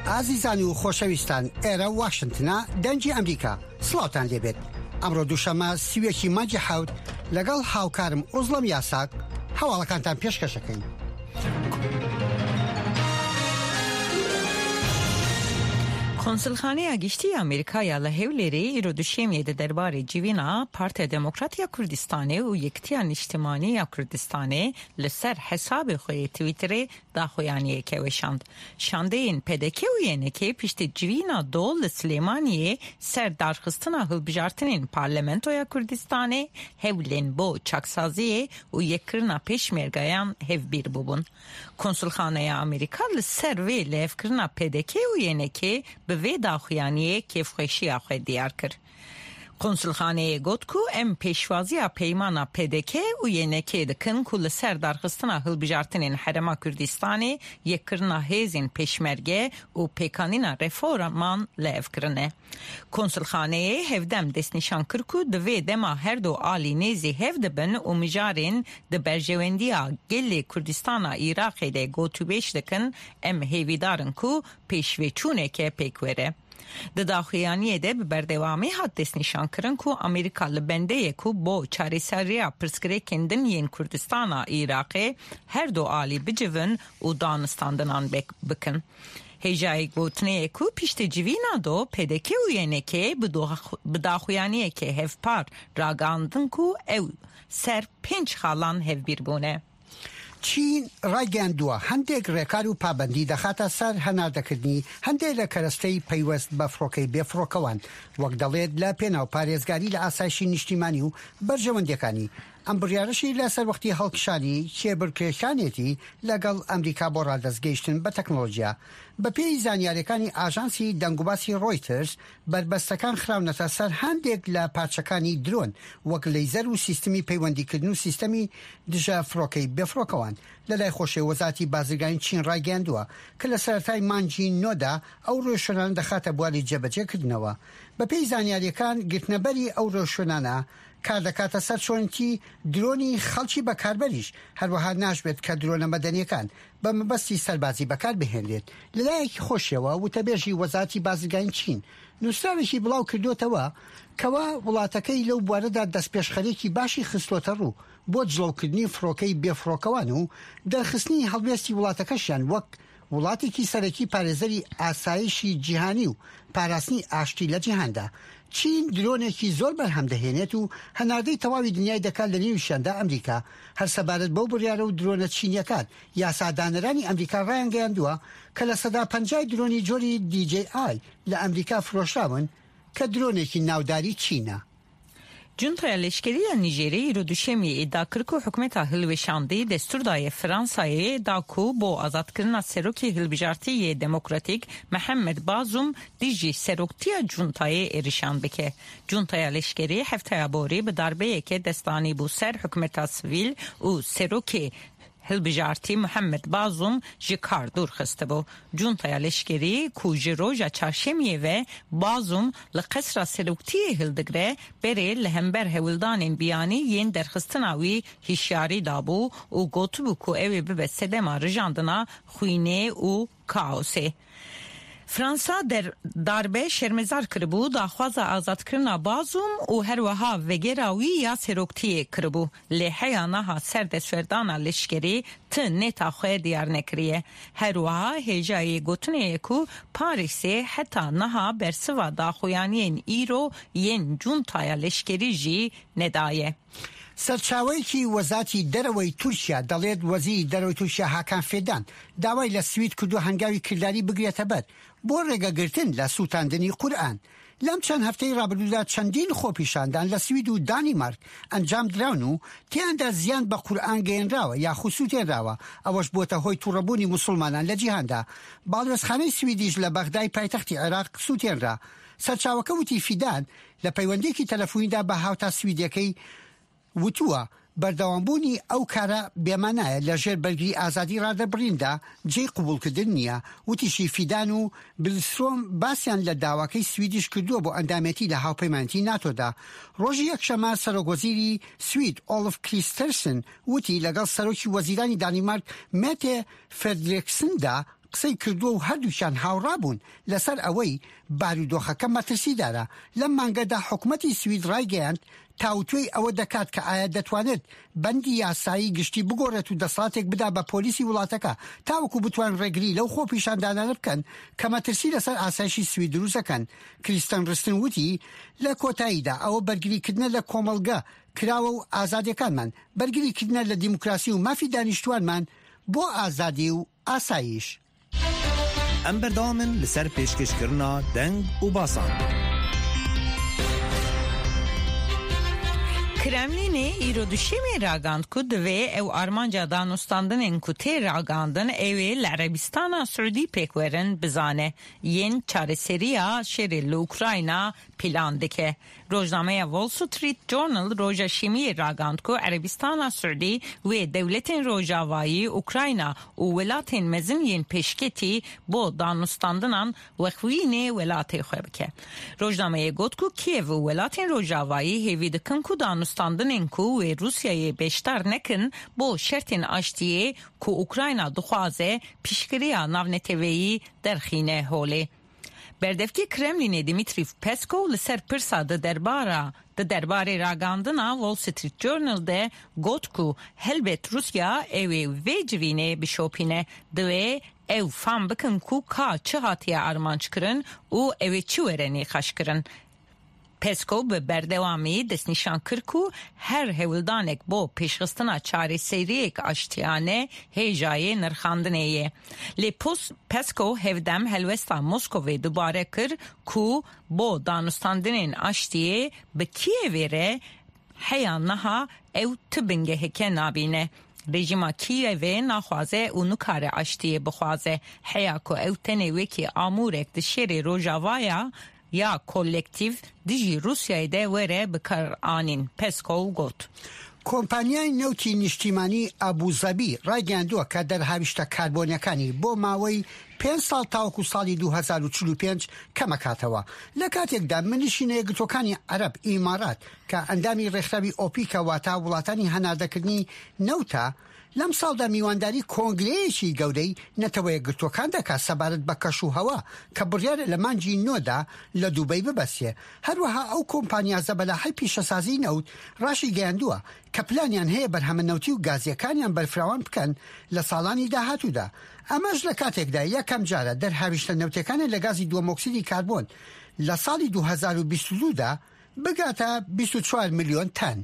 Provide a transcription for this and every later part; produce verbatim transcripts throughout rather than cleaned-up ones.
ئازیزان و خۆشەویستان، ئێرە واشنتنە دەنگی ئەمریکا. سڵاوتان لێبێت. ئەمڕۆ دووشەمە سیوێکی مانگی حەوت لەگەڵ هاوکارم ئۆزڵەم یاساک هەواڵەکانتان پێشکەشەکەین. کنسولخانه گشتی امریکا له هولری ایرو دوشیمی ده درباره جیوینا پارت دموکراتیا کردستانه و یکتیان اجتماعی کردستانه لسر حساب خوی تویتر دا خویانیه که وشاند. شانده این پدکه و ینه که پشت جیوینا دول سلیمانیه سر درخستنا هلبجارتنین پارلمنتویا کردستانه هولین بو چاکسازیه و یکرنا پیشمرگایان هف بیر بوبون. کنسولخانه امریکا لسر وی لفکرنا پدکه و ینه که به وی داخویانیه کیف خوشی آخوی دیار کر. کنسولخانه گوت کو ام پیشوازی پیمانا پدکه و ینکه دکن کل سر درخستنا هلبجارتنین حرما کردستانه یکرنا هیزین پیشمرگه و پیکانینا رفورمان لیف کرنه. کنسولخانه هفدم دست نشان کر کو دوی دما هر دو آلی نیزی هفدبن و مجارین ده برجوندیا گلی کردستانا ایراقی ده گوتو بیش دکن ام هیویدارن کو پیشوی چونه که پیکوره. د داخویانیه ده به بردوامی حد دست نشان کرن کو امریکا لبنده کو با چاری سریا پرسکره کندن ین کردستانا ایراقی هر دو آلی بجون و دانستاندنان بکن. هجای گوتنه کو پیشت جوینا دو پدکه و ینه که به داخویانیه که هف پار راگاندن کو او سر پنج خالان هف بیربونه. چین ڕایگەاندووە هەندێک ڕێکار و پابەندی دەخاتە سەر هەناردەکردنی هەندێک لە کەرەستەی پەیوەست بە فڕۆکەی بێفڕۆکەوان وەک دەڵێت لە پێناو پارێزگاری لە ئاسایشی نیشتیمانی و بەرژەوەندیەکانی. ئەم بڕیارەشی لە سەروەختی هەڵکشانی کێبڕکێشانێتی لەگەڵ ئەمریکا بۆ ڕادەستگەیشتن بە تەکنۆلۆژیا. بە پێی زانیاریەکانی ئاژانسی دەنگوباسی ڕۆیترز بربەستەکان خراونەتە سەر هەندێک لە پارچەکانی درۆن وەک لەیزەر و سیستمی پەیوەندیکردن و سیستەمی دژە فڕۆکەی بێفڕۆکەوان. لەلای خۆشەی وەزارەتی بازرگانیی چین ڕایگەاندووە کە لە سەرەتای مانگی نۆدا ئەو ڕێژشوێنانە دەخاتە بواری جێبەجێکردنەوە. بە پێی زانیاریەکان گرتنەبەری ئەو ڕێژشوێنانە کار دەکاتە سەر چۆنکی درۆنی خەڵکی بەکاربەریش، هەروەها ناشبێت کە درۆنە مەدەنیەکان بە مەبەستی سەربازی بەکار بهێنرێت. لەلایەکی خۆشیەوە وتەبێژی وەزارەتی بازرگانیی چین نووسراوێکی بڵاو کردوتەوە کەوا وڵاتەکەی لەو بوارەدا دەستپێشخەرێکی باشی خستۆتە ڕوو بۆ جڵەوکردنی فڕۆکەی بێفڕۆکەوان و دەرخستنی هەڵوێستی وڵاتەکەشیان وەک وڵاتێکی سەرەکی پارێزەری ئاسایشی جیهانی و پاراستنی ئاشتی لە جیهاندا. چین درۆنێکی زۆر بەرهەم دەهێنێت و هەناردەی تەواوی دنیای دەکات لە نێویشیاندا ئەمریکا. هەر سەبارەت بەو بڕیارە و درۆنە چینیەکان یاسادانەرانی ئەمریکا ڕایانگەیاندووە کە لە سەدا پەنجای درۆنی جۆری دی جی ئای لە ئەمریکا فرۆشراون کە درۆنێکی ناوداری چینە. جنتای لشکری نیجری رو دوشمی ادعا کرد که حکومت هلوشاندی دستور دای فرانسای دا کو با آزاد کردن سروکی هلبجارتی دموکراتیک محمد بازوم دیجی سروکتی جنتای ارشان بکه. جنتای لشکری هفته باری به ضربه که دستانی بو سر حکومت سویل و سروکی هلبجارتی محمد بازوم جکار دور خسته بو. جونتای لشکری کوژ روژا چارشمیه و بازوم لقصر سلوکتی هلدگره بره لهمبر هولدان بیانی ین درخستناوی هشیاری دابو و گوتو بو که اوی ببه سدما رجاندنا خوینه و کاوسه. فرانسا در darbe şermezar kırbu daxwaza azadkirina bazum û herweha vegera wî ya seroktiye kiribu lê heya naha serdestferdana leşkerî ti nêta xwe diyar nekiriye. Herweha hêjayê gotinê ku Parîsê heta naha bersiva daxuyaniyên îro yên cuntaya leşkerî jî nedaye. سەرچاوەیەکی وەزارەتی دەرەوەی تورکیا دەڵێت وەزیری دەرەوەی تورکیا هاکان فێدان داوای لە سوید کردو هەنگاوی کردداری بگرێتە بەر بۆ ڕێگەگرتن لە سووتاندنی قورئان. لەم چەند هەفتەی ڕابردوودا چەندین خۆپیشاندان لە سوید و دانیمارک ئەنجام دراون و تیاندا زیان بە قورئان گەیەنراوە یا خوسووتێنراوە. ئەوەش بۆتە هۆی تووڕەبوونی موسڵمانان لە جیهاندا. باڵێۆزخانەی سویدیش لە بەغدای پایتەختی عێراق سووتێنرا. سەرچاوەکە وتی فیدان لە پەیوەندیەکی تەلەفۆنیدا بە هاوتا سویدیەکەی وتووە بەردەوامبوونی ئەو کارە بێمانایە لە ژێر بەرگری ئازادی ڕادەبڕیندا جێی قبولکردن نییە. وتیشی فیدان و بلسۆم باسییان لە داواکەی سویدیش کردووە بۆ ئەندامەتی لە هاوپەیمانیتی ناتۆدا. ڕۆژی یەکشەمە سەرۆکوەزیری سوید ئۆلف کریستەرسن وتی لەگەڵ سەرۆکی وەزیرانی دانیمارک مێتێ فێدرێکسندا قسەی کردووە و هەردووشان هاوڕابوون لەسەر ئەوەی بارودۆخەکە مەترسیدارە. لەم مانگەدا حکوومەتی سوید ڕایگەیاند تاوتوێی ئەوە دەکات کە ئایا دەتوانێت بەندی یاسایی گشتی بگۆڕێت و دەسڵاتێک بدا بە پۆلیسی وڵاتەکە تاوەکو بتوان ڕێگری لەو خۆ پیشاندانانە بکەن کە مەترسی لەسەر ئاسایشی سوید دروستەکەن. کریستەن ڕستن وتی لە کۆتاییدا ئەوە بەرگریکردنە لە کۆمەڵگە کراوە و ئازادیەکانمان، بەرگریکردنە لە دیموکراسی و مافی دانیشتوانمان بۆ ئازادی و ئاسایش. ئەم بەردەوامن لەسەر پێشکەشکردنا دەنگ و باسان. کرملینê îro duşemê ragand ku divê ew armanca danûstandinên ku tê ragandin ew ê li Erebistana Siûdî pêk werin bizane yên çareseriya şerê li Ukrayna plan dike. Rojnameya Wall Street Journal roja şemiyê ragand ku Erebistana Siûdî wê dewletên Rojavayî Ukrayna û welatên mezin yên pêşketî bo danûstandinan wexwînê welatê xwe bike. Rojnameyê got ku Kiev û welatên Rojavayî hêvî dikin ku danûstandinên ku wê Rusyayê bêşdar nekin bo şertên aştiyê ku Ukrayna dixwaze piştgiriya navneteveyî derxîne holê. Berdevkî Kremlînê Dmitry Peskov li ser pirsa di derbara di derbarê ragandina Wall Street Journal de got ku helbet Rusya ew ê vê civînê bişopîne divê ew fam bikin ku ka çi hatiye armançkirin û ew ê çi were nêxweşkirin. Peskov bi berdewamî destnîşan kir ku her hewildanek bo pêşxistina çareseriyek aştiyane hêjayê nirxandinê ye. Lê Peskov hevdem helwesta Moskovê dubare kir ku bo danûstandinên aştiyê bi Kievê re heya niha ew ti bingeheke nabîne. Rejima Kievê naxwaze û nikare aştiyê bixwaze heya ku ew tenê wekî amûrek di şerê Rojavaya ya kolektiv dijî Rusyayê de were bi kar anîn. Peskov got. کۆمپانیای نەوتی نیشتیمانی ئابوزەبی ڕایگەیاندووە کە دەرهاویشتە کاربۆنیەکانی بۆ ماوەی پێنج ساڵ تاوەکو ساڵی دوو هەزار و چل و پێنج کەمەکاتەوە. لە کاتێکدا منیشینە یەکگرتوەکانی عەرەب ئیمارات کە ئەندامی ڕێکخراوی ئۆپیکە واتە وڵاتانی هەناردەکردنی نەوتە لەم ساڵدا میوانداری کۆنگرەیەکی گەورەی نەتەوە یەکگرتوەکان دەکات سەبارەت بە کەش و هەوا کە بڕیار لە مانجی نۆدا لە دووبەی ببەسێ. هەروەها ئەو کۆمپانیا زەبەلاحی پیشەسازی نەوت ڕاشی گەیاندووە کە پلانیان هەیە بەرهەمە نەوتی و گازیەکانیان بەرفراوان بکەن لە ساڵانی داهاتوودا. ئەمەش لە کاتێکدا یەکەم جارە دەرهاویشتە نەوتەکانی لە گازی دووەمۆکسیدی کاربۆن لە ساڵی دوو هەزار و بیست و دوودا بگاتە بیست و چوار ملیۆن تن.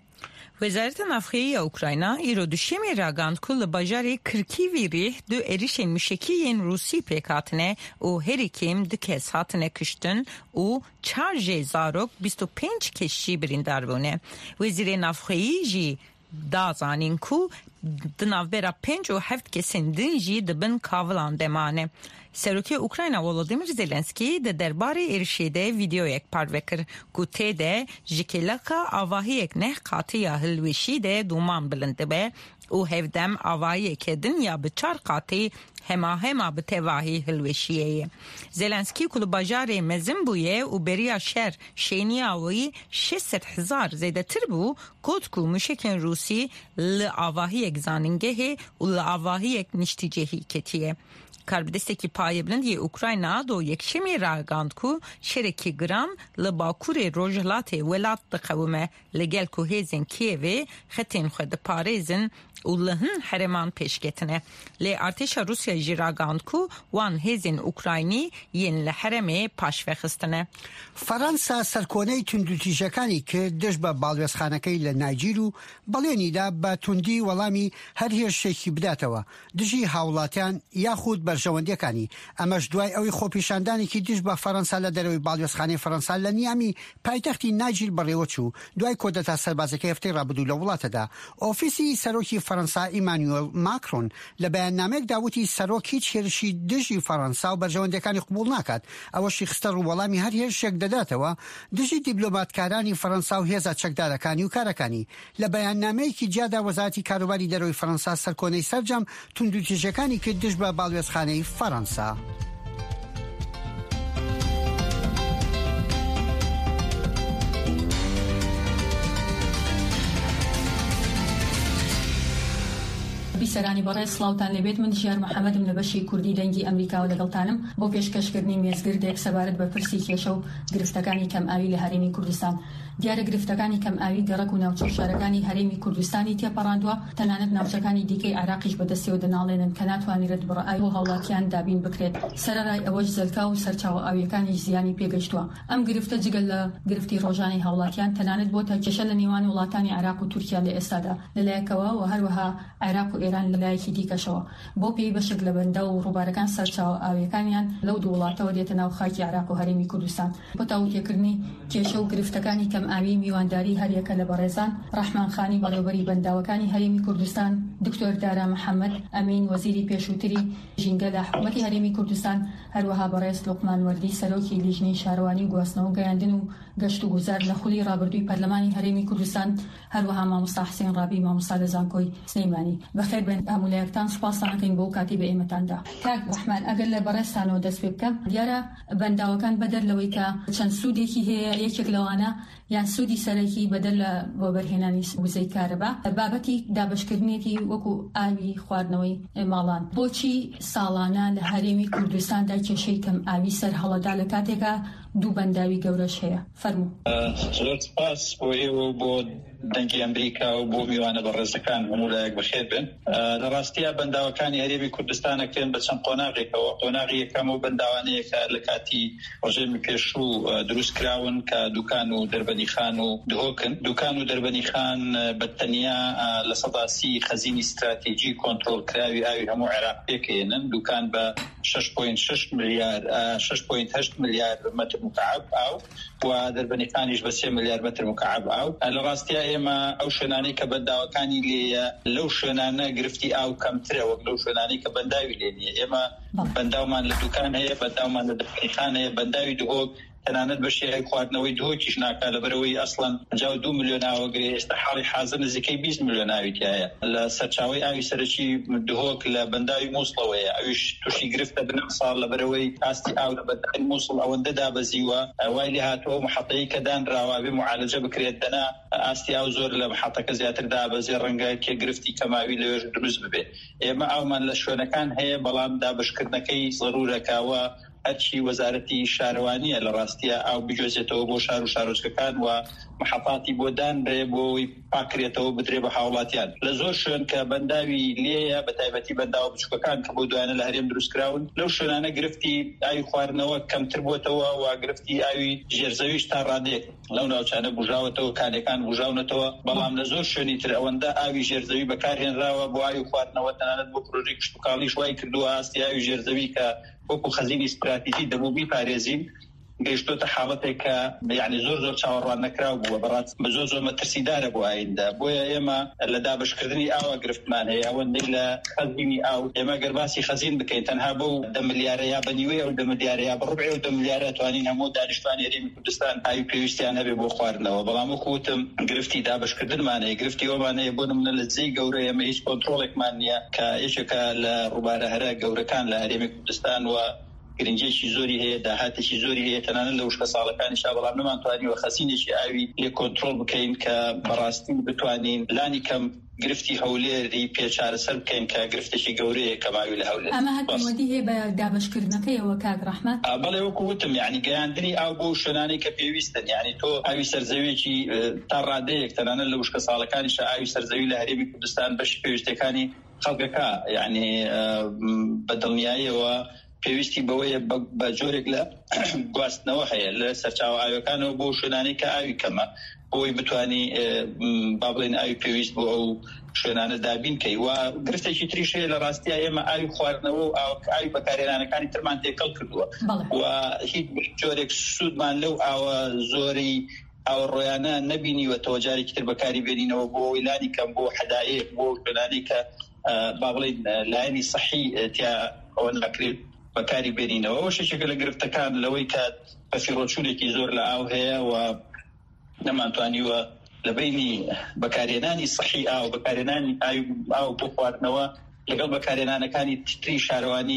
Wezareta Navxeyî ya Ukrayna îro duşemê ragand ku li bajarê Kirkîvê rêh du êrişên mişekî yên Rûsî pêk hatine û herî kêm du kes hatine kuştin û çar jê zarok bîst û pênc kes jî birîndar bûne. Wezîrê Navxeyî jî da zanîn ku di navbera pênc û heft kesên din jî dibin kavilan demane. Serokê Ukrayna Volodymyr Zelenskî di derbarê êrişê de vîdeoyek parve kir ku tê de ji kêleka avahiyek neh qatiya hilwêşî de dûman bilind dibe û hevdem avahiyekê din ya bi çar qatî hema hema bi tevahî hilwêşiyê ye. Zelenskî ku li bajarê mezin bûye û beriya şer şêniya wî şêst sed hezar zêdetir bû got ku mişekên Rûsî li avahiyek zanîngehê û li avahiyek niştîcehî ketiye. Karbidestekî payê bilindiyê Ukrayna do yekşemê ragand ku şerekî giran li bakurê rojhilatê welat dixewime li gel ku hêzên Kievê xetên xwe diparêzin û li hin hereman pêşketine. Lê artêşa Rusyayê jî ragand ku wan hêzên Ukraynî yên li heremê paşvexistine. Fransa serkۆnەی tundutîşekانی کرد دژ بە باڵوێزخانەکەی لە نایجیر و بەڵێنیدا بە توندی وەڵامی هەر هێرشێکی بداتەوە دژی هاوڵاتیان یاخود بەرژەوەندیەکانی. ئەمەش دوای ئەوەی خۆپیشاندانێکی دژ بە فەرەنسا لە دەرەوەی باڵوێزخانەی فەرەنسا لە نیامی پایتەختی نایجیر بەڕێوە چوو دوای کۆدەتا سەربازەکەی هەفتەی ڕابردوو لە وڵاتەدا. ئۆفیسی سەرۆکی فەرەنسا ئیمانوێل ماکرۆن لە بەیاننامەیەک داوتی سەرۆک هیچ هێرشی دژی فەرەنسا و بەرژەوەندەکانی قبوڵ ناکات. ئەوەشی خستە ڕوو وەڵامی هەر هێرشێک دەداتەوە دژی دیبلۆماتکارانی فەرەنسا و هێزە چەکدارەکانی و کارەکانی. لە بەیاننامەیەکی جیادا وەزارەتی کاروباری دەرەوەی فەرەنسا سەرکۆنەی سەرجەم توندوتیژەکانی کرد دژ بە باڵوێزخانەی فەرەنسا. بیسەرانی بەڕێز سڵاوتان لەبێت. من ژیار محەممەدم لە بەشی کوردی دەنگی ئەمریکا و لەگەڵتانم بۆ پێشکەشکردنی مێزگردێک سەبارەت بە پرسی کێشە و گرفتەکانی کەم ئاوی لە هەرێمی کوردستان. دیارە گرفتەکانی کەم ئاوی گەڕک و ناوچە شارەکانی هەرێمی کوردستانی تێپەڕاندووە، تەنانەت ناوچەکانی دیکەی عراقیش بەدەستیەوە دەناڵێنن کە ناتوانێت بڕە ئاوی و هەوڵاتیان دابین بکرێت. سەرەڕای ئەوەش زەلکا و سەرچاوە ئاویەکانی زیانی پێگەشتووە. ئەم گرفتە جگەل لە گرفتی ڕۆژانی هەوڵاتیان تەنانەت بۆ تا کێشە لە نێوان وڵاتانی عراق و تورکیا لە ئێستادا لەلایەکەوە و هەروەها عێراق و ئێران لەلایەکی دیکەشەوە بۆ پێی بەشێک لە بەندە و ڕووبارەکان سەرچاوە ئاویەکانیان لەو دوو وڵاتەوە دێتە ناو خاکی عراق و هەرێمی کوردستان. بۆ تاوتێکردنی کێشە و گرفتەکانی کەم ئاوی میوانداری هەریەکە لە بەڕێزان ڕەحمان خانی بەڕێوەبەری بەنداوەکانی هەرێمی کوردستان، دکتۆر دارا محەممەد ئەمین وەزیری پێشووتری ژینگە لە حکوومەتی هەرێمی کوردستان، هەروەها بەڕێز لوقمان وەردی سەرۆکی لیژنەی شارەوانی و گواستنەوە گەیاندن و گەشت و گوزار لە خولی ڕابردووی پەرلەمانی هەرێمی کوردستان، هەروەها مامۆستا حسین ڕابی مامۆستا لە زانکۆی سلەیمانی. بەخێر بێن ئامولایەکتان سوپاسان دەکەین بۆ کاتی بە ئێمەتاندا. کاک ڕەحمان، ئەگەر لە بەڕێستانەوە دەست پێ بکەم، دیارە بەنداوەکان بەدەر لەوەی کە چەند سوودێکی هەیە، یەکێک لەوانە یان سوودی سەرەکی بەدەر لە بۆ بەرهێنانی وزەی کارەبا بابەتی دابشکردنیەتی وەکو ئاوی خواردنەوەی ماڵان. بۆچی ساڵانە لە هەرێمی کوردستاندا کێشەی کەم ئاوی سەر هەڵەدا لە کاتێکە دوو بەنداوی گەورەش هەیە؟ فەرموو. زۆر سپاس بۆ ئێوە بۆ دەنگی ئەمریکا و بۆ میوانە بەڕێزەکان هەموولایەک بەخێر بن. لە ڕاستیە بەنداوەکانی هەرێمی کوردستانەکەن بە چەند قۆناغێکەوە. قۆناغی یەکەم و بەنداوانەیەکە لە کاتی ڕۆژێمی پێشوو دروست کراون کە دوکان و دەربەنی خان و دهۆکن. دوکان و دەربەنی خان بەتەنیا لە سەداسی خەزینی استراتیجی کۆنتڕۆڵ کراوی ئاوی هەموو عێراق پێکێنن. دوکان بە شش پۆینت شش ملیار شش پۆینت هەشت ملیار مەتر مکعب ئاو و دەربەنیخانیش بە سێ ملیار مەتر مکعب ئاو. لە ڕاستیە ئێمە ئەو شوێنانەی کە بەنداوەکانی لێیە لەو شوێنانە گرفتی ئاو کەمترە وەک لەو شوێنانەی کە بەنداوی لێ نییە. ئێمە بەنداومان لە دوکان هەیە، بەنداومان لە دەربەنیخان هەیە، بەنداوی دهۆک تەنانەت بەشێ خواردنەوەی دهۆکیش ناکا لەبەرەوەی ئەسڵەن پەنجاو دوو ملیۆن ئاوەگرێ. ئێستا حاڵی حازر نزیکەی بیست ملیۆن ئاوی تایە. لە سەرچاوەی ئاوی سەرەکی دهۆک لە بەنداوی مووسڵەوەیە، ئەویش تووشی گرفتە بنەم ساڵ لەبەرەوەی ئاستی ئاو لە بەنداوی مووسڵ ئەوەندە دابەزیوە وای لێ هاتووە محەتەیە کە دانراوە بێ معالەجە بکرێت دەنا ئاستی ئاو زۆر لە محەتەکە زیاتر دابەزێ، ڕەنگە کێ گرفتی کەماوی لەوێش دروست ببێ. ئێمە ئاومان لە شوێنەکان هەیە، بەڵام دابشکردنەکەی ضرورەکەوە هەرچی وەزارەتی شارەوانیە لە ڕاستیە ئاو بجۆزێتەوە بۆ شار و شارۆچکەکان و محەطاتی بۆ دانرێ بۆی پاکرێتەوە بدرێ بە هاوڵاتیان. لە زۆر شوێن کە بەنداوی لێیە، بە تایبەتی بەنداوە بچووکەکان کە بۆ دوایانە لە هەرێم دروست کراون، لەو شوێنانە گرفتی ئاوی خواردنەوە کەمتر بووتەوە و گرفتی ئاوی ژێرزەویش تا ڕادێک لەو ناوچانە بژاوەتەوە، کانەکان بژاونەتەوە. بەڵام لە زۆر شوێنی تر ئەوەندە ئاوی ژێرزەوی بەکارهێنراوە بۆ ئاوی خواردنەوە، تەنانەت بۆ پرۆژەی کشتوکاڵیش وای کردووە ئاستی ئاوی ژێرزەوی کە وەکو خەزینی استراتیجی دەبوو بیپارێزین گەیشتۆتە حاڵەتێک کە یعنی زۆر زۆر چاوەڕوان نەکراو بووە. بەڕاست بە زۆر زۆر مەترسیدارە بۆ ئایندا. بۆیە ئێمە لە دابشکردنی ئاوە گرفتمان هەیە، ئەوەندەی لە خەزینی ئاو ئێمە گەرباسی خەزین بکەین تەنها بۆ دە ملیارە یا بەنیوەی ئەو دە ملیارە یا بەڕوبعی ئەو دە ملیارە توانین هەموو دانیشتوانی هەرێمی کوردستان ئاوی پێویستیان هەبێ بۆ خواردنەوە. بەڵام وەکو وتم گرفتی دابشکردنمان هەیە، گرفتی ئەومان هەیە بۆ نمونە لە جێی گەورە ئێمە هیچ کۆنتڕۆڵێکمان نییە کە یەکێکە لە ڕووبارە هەرە گەورەکان لە هەرێمی کوردستان و گرنگێکی زۆری هەیە، داهاتێکی زۆری هەیە تەنانەت لە وشکە ساڵەکانیشا، بەڵام نەمانتوانیوە خەسینێکی ئاوی لێ کۆنتڕۆڵ بکەین کە بەڕاستی بتوانین لانی کەم گرفتی هەولێری پێچارەسەر بکەین کە گرفتێکی گەورەیە کەماوی لە هەولێر. ئەمە هەتیوەدی هەیە بە دابشکردنەکەیەوە کاک ڕەحمەت؟ بەڵێ وەکو وتم یعنی گەیاندنی ئاو بۆ شوێنانەی کە پێویستن. یعنی تۆ ئاوی سەرزەویەکی تا ڕادەیەک تەنانەت لە وشکە ساڵەکانیشا ئاوی سەرزەوی لە هەرێمی کوردستان بەشی پێویستەکانی خەڵکەکە یعنی بەدڵنیاییەوە پێویستی بەوەیە بە جۆرێک لە گواستنەوە هەیە لە سەرچاوە ئاویەکانەوە بۆ شوێنانەی کە ئاوی کەمە، بۆی بتوانی با بڵێن ئاوی پێویست بۆ ئەو شوێنانە دابین کەی. و گرفتێکی تریش هەیە لە ڕاستیە ئێمە ئاوی خواردنەوە و ئاوی بەکارهێنانەکانی ترمان تێکەڵ کردووە و هیچ جۆرێک سوودمان لەو ئاوە زۆری ئەو ڕۆیانە نەبینیوەتەوە جارێکی تر بەکاری بێنینەوە بۆ ویلانی کەم بۆ حەدایق بۆ شوێنانەی کە با بڵێن لایەنی سەحی تیا ئەوە ناکرێت بەکاری بێنینەوە. شێکێکە لە گرفتەکان لەوەی کە بەفیڕۆچوونێکی زۆر لە ئاو هەیە و نەمانتوانیوە لە بینی بەکارهێنانی سەحی ئاو بەکارهێنانی ئاو بۆ خواردنەوە لەگەڵ بەکارهێنانەکانی تری شارەوانی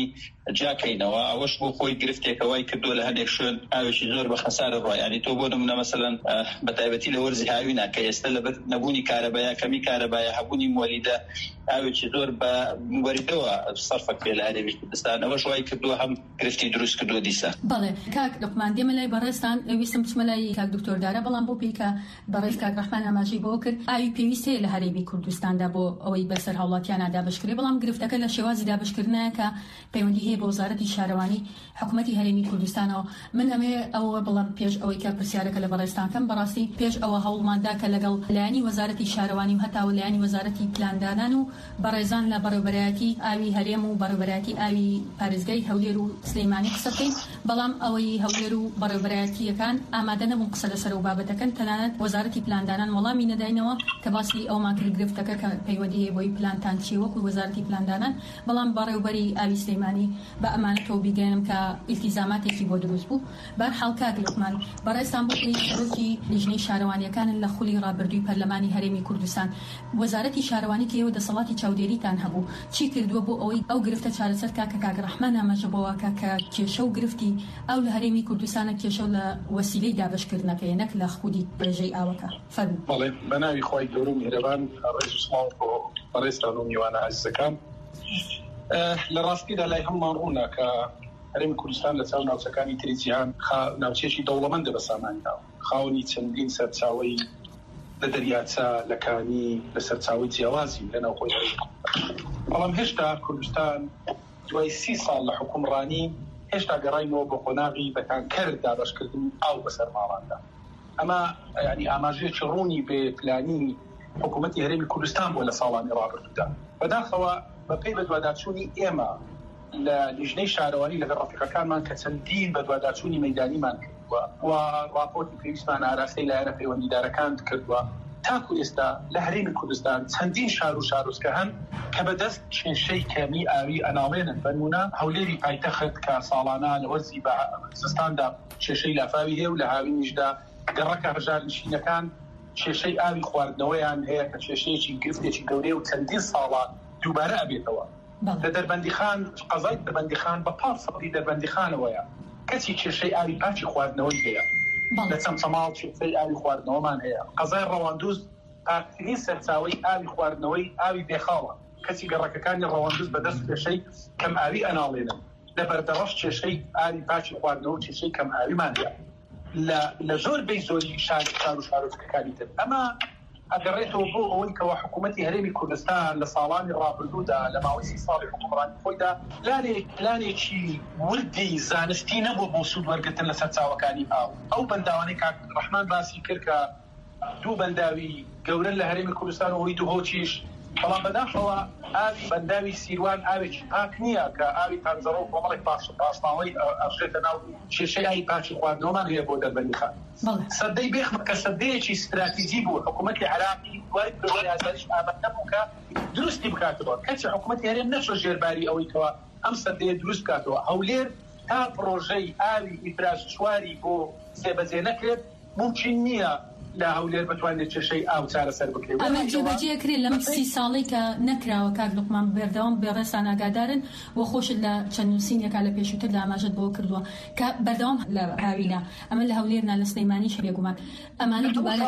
جاکەینەوە ئەوەش بۆ خۆی گرفتێکەوەی کردووە لە هەندێک شوێن ئاوێکی زۆر بە خەسارە ڕۆی ینی تۆ بۆ نمونە مەسەلەن بەتایبەتی لە وەرزی هاوینە کە ئێستا لەبەر نەبوونی کارەبایە کەمی کارەبایە هەبوونی مۆلیدە ئاوێکی زۆر بە وەریدەوە سەرفە کرێ لە هەرێمی کوردستان ئەوەش وای کردووە هەم گرفتی دروست کردووە دیسە. بەڵێ کاک لوقمان دێمە لای بەڕێستان ویستم بچمە لای کاک دکتۆردارە بەڵام بۆ پێی کە بەڕێز کاک ڕەحمان ئاماژەی بۆ کرد ئاوی پێویست هەیە لە هەرێمی کوردستاندا بۆ ئەوەی بەسەر هاوڵاتیانە دابشکرێ بەڵام گرفتەکە لە شێوازی دابشکردنەیە کە پەیوەندی هەیە بە وەزارەتی شارەوانی حکوومەتی هەرێمی کوردستانەوە. من ئەمێ ئەوە بڵام پێش ئەوەی کە پرسیارەکە لە بەڕێستانکەم بەڕاستی پێش ئەوە هەوڵماندا کە لەگەڵ لایانی وەزارەتی شارەوانی و هەتاوە لایانی وەزارەتی پلاندانان و بەڕێزان لە بەڕێوەبەرایەتی ئاوی هەرێم و بەڕێوەبەرایەتی ئاوی پارێزگای هەولێر و سلەیمانی قسە بکەین بەڵام ئەوەی هەولێر و بەڕێوەبەرایەتیەکان ئامادە نەبوون قسە لەسەر و بابەتەکەن تەنانەت وەزارەتی پلاندانان وەڵامی نەداینەوە کە باسی ئەومان کرد گرفتەکە کە پەیوەندی هەیە بۆی پلانتان چی وەکو وەزارەتی پلاندانان بەڵام بەڕێوەبەری ئاوی سلەیمانی بە ئەمانەتەوە بیگەێنم کە ئیلتیزاماتێکی بۆ دروست بوو. بەرحاڵ کاک لوقمان بەڕێستان بۆ سەرۆکی لیژنەی شارەوانیەکانن لە خولی ڕابردووی پەرلەمانی هەرێمی کوردستان وەزارەتی شارەوانی کە ئێوە دەسەڵاتی چاودێریتان هەبوو چی کردووە بۆ ئەوەی ئەو گرفتە چارەسەر کاکە کاک ڕەحمان ئاماژە بۆەوە کە کێشە و گرفتی ئەو لە هەرێمی کوردستانە کێشە لە وەسیلەی دابشکردنەکەی نەک لە خودی پرێژەی ئاوەکە. فەرموو. بەڵێ بەناوی خۆی گەورە و میهرەبان ڕێز و سڵاو بۆ بەڕێستان و میوانە عەزیزەکان. لە ڕاستیدا لای هەممان ڕوونا کە هەرێمی کوردستان لە چاو ناوچەکانی تری جیهان ناوچێکی دەوڵەمەندە بە سامانیدا خاوەنی چەندین سەرچاوەی لە دەریاچە لە کانی لە سەرچاوی جیاوازی لەناو خۆی بەڵام هێشتا کوردستان دوای سی ساڵ لە حکومڕانی هێشتا گەڕاینەوە بە قۆناغی بەکانکەر دابەشکردن ئاو بەسەر ماڵاندا. ئەمە ینی ئاماژەیەکی ڕوونی بێ پلانی حکوومەتی هەرێمی کوردستان بووە لە ساڵانی ڕابردوودا. بەداخەوە بەپێی بە دواداچوونی ئێمە لە لیژنەی شارەوانی لەگەڵ ڕەفیقەکانمان کە چەندین بە دواداچوونی مەیدانیمان کردووە و ڕاپۆرتی پێویستمان ئاراستەی لایەنە پەیوەندیدارەکان کردووە تاکو ئێستا لە هەرێمی کوردستان چەندین شار و شارۆچکە هەن کە بەدەست کێشەی کەمی ئاوی ئەناڵێنن. بەنمونە هەولێری پایتەخت کە ساڵانە لە وەرزی زستاندا کێشەی لافاوی هەیە و لە هاوینیشدا گەڕەکە هەژار نشینەکان کێشەی ئاوی خواردنەوەیان هەیە کە کێشەیەکی گرفتێکی گەورەی و چەندین ساڵان دووبارە ئەبێتەوە. لە دەربەندیخان قەزای دەربەندیخان بە پاڵ سەدی دەربەندیخانەوەیە کەسی کێشەی ئاوی پاچی خواردنەوەی هەیە لە چەمچەماڵ کێشەی ئاوی خواردنەوەمان هەیە. قەزای ڕەواندوز پاکترین سەرچاوەی ئاوی خواردنەوەی ئاوی بێخاڵە کەسی گەڕەکەکانی ڕەواندوز بەدەست کێشەی کەم ئاوی ئەناڵێنن لە بەردەڕەش کێشەی ئاوی پاچی خواردنەوە کێشەی کەم ئاویمان هەیە لە زۆر بەی زۆری شار و شارۆچکەکانی تر. ئەمە ئەگەڕێتەوە بۆ ئەوەی کەەوە حکوومەتی هەرێمی کوردستان لە ساڵانی ڕابردوودا لە ماوەی سی ساڵی حکومڕانی خۆیدا پلانێکی وردی زانستی نەبوو بۆ سوود وەرگرتن لە سەرچاوەکانی ئاو. ئەو بەنداوانەی کاک ڕەحمان باسی کرد کە دوو بەنداوی گەورە لە هەرێمی کوردستان و ئەوەی دووهۆچیش بەڵام بەداخەوە ئاوی بەنداوی سیروان ئاوێکی پاک نییە کە ئاوی تانزەڕە و کۆمەڵێک پاسماوەی ئەژێتە ناو کێشەی ئاوی پاکی خواردنەوەمان هەیە بۆ دەربەندیخان. سەدەی بێخمە کە سەدەیەکی استراتیجی بوو حکوومەتی عێراقی دوای پرۆژەی ئازادیش ئامادە بوو کە دروستی بکاتەوە کەچی حکوومەتی هەرێم نەچۆ ژێرباری ئەوەی کەوە ئەم سەدەیە دروست بکاتەوە. هەولێر تا پرۆژەی ئاوی ئیفراز چواری بۆ سێبەجێ نەکرێت ممکن نییە لە هەولێر بتوانێت کێشەی ئاو چارەسەر بکرێت. ئەمە جێبەجێکرێت لەم سی ساڵی کە نەکراوە کاک لوقمان بەردەوام بێڕێستان ئاگادارن و خۆشت لە چەند نووسینێکا لە پێشووتر لە ئاماژەت بۆ کردووە کە بەردەوام لە هاوینە ئەمە لە هەولێرنا لە سلەیمانیش بێگومان ئەمانە دووبارە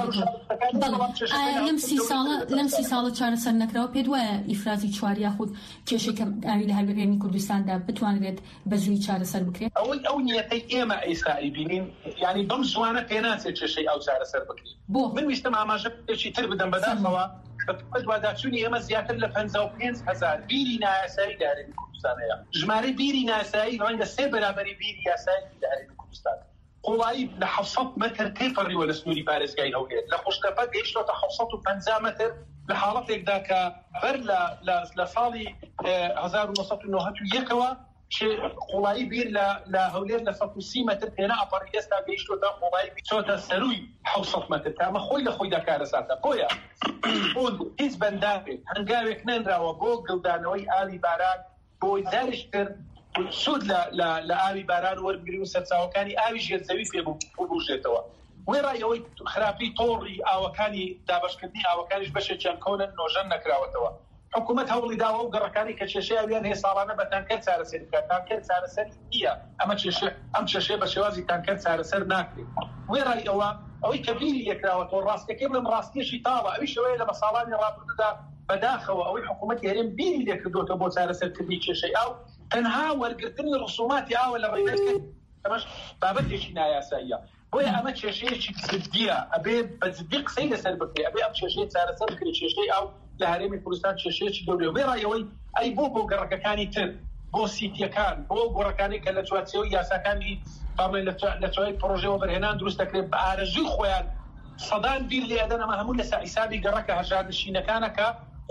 لەم سی ساڵە لەم سی ساڵە چارەسەر نەکراوە پێت وایە ئیفرازی چوار یاخود کێشەی کەم ئاوی لە هەرێمی کوردستاندا بتوانرێت بە زووی چارەسەر بکرێت؟ ئەوەی ئەو نیەتەی ئێمە ئێستا ئەیبینین یعنی بەم زوانە پێناچێت کێشەی ئەو چارەسەر بکرێت. بۆ من ویستم ئاماژەیەکی تر بدەم بەداخەوە بە دواداچوونی ئێمە زیاتر لە پەنجا و پێنج هەزار بیری نایاسایی لە هەرێمی کوردستان هەیە. ژمارەی بیری نایاسایی ڕەنگە سێ بەرابەری بیری یاسایی لە هەرێمی کوردستان. قوڵایی لە حەوت مەتر تێپەڕیوە لە سنووری پارێزگای هەولێر لە خوشتەپە گەیشتۆتە حەوت و پەنجا مەتر لە حاڵەتێکدا کە بەر لە ساڵی هەزار و نۆسەد و نۆهەد و یەکەوە قوڵایی بیر لە هەولێر لە سەد و سی مەتر پێنە ئەپەڕی ئێستا گەیشتۆتە قوڵایی چۆتە سەرووی حەوت مەتر کامە خۆی لە خۆیدا کارەساتە. بۆیە هیچ بەنداوێک هەنگاوێک نەنراوە بۆ گڵدانەوەی ئاوی باران بۆی جارش کرد سوود لە ئاوی باران وەربگری و سەرچاوەکانی ئاوی ژێرزەوی پێ ببوژێتەوە. وێڕای ئەوەی خراپی تۆڕی ئاوەکانی دابشکردنی ئاوەکانیش بەشێکیان کۆنن نۆژەن نەکراوەتەوە. حکوومەت هەوڵی داوە و گەڕەکانی کە کێشەیان هەیە ساڵانە بە تانکەر چارەسەر بکات. تانکەر چارەسەر نییە، ئەمە کێشە ئەم کێشەیە بە شێوازی تانکەر چارەسەر ناکرێت. وێڕای ئەوە ئەوەی کە بیری لێکراوەتەوە ڕاستەکەی بڵێم ڕاستیەشی تاوە، ئەوی شەوەیە لە بە ساڵانی ڕابردوودا بەداخەوە ئەوەی حکوومەتی هەرێم بیری لێکردووەتە بۆ چارەسەرکردنی کێشەی ئاو تەنها وەرگرتنی ڕسوماتی ئاوە لە ڕێگەی ئەمەش بابەتێکی نایاساییە. بۆیە ئەمە کێشەیەکی جددیە، ئەبێ بە جددی قسەی لەسەر بکرێ، ئەبێ ئەم کێشەیە چارەسەر بکرێت. کێشەی ئاو لە هەرێمی کوردستان کێشەیەکی گەورەیە. وێڕایەوەی ئەی بۆ بۆ گەڕەکەکانی تر، بۆ سیتیەکان، بۆ گۆڕەکانی کە لە چوارچێوەی یاساکانی بابڵێن لە چوارچێوەی پرۆژەوە بەرهێنان دروست دەکرێت بە ئارەزووی خۆیان سەدان بیر لێ ئەدەن. ئەمە هەموو لەسەر حیسابی گەڕەکە هەژاردنشینەکانە کە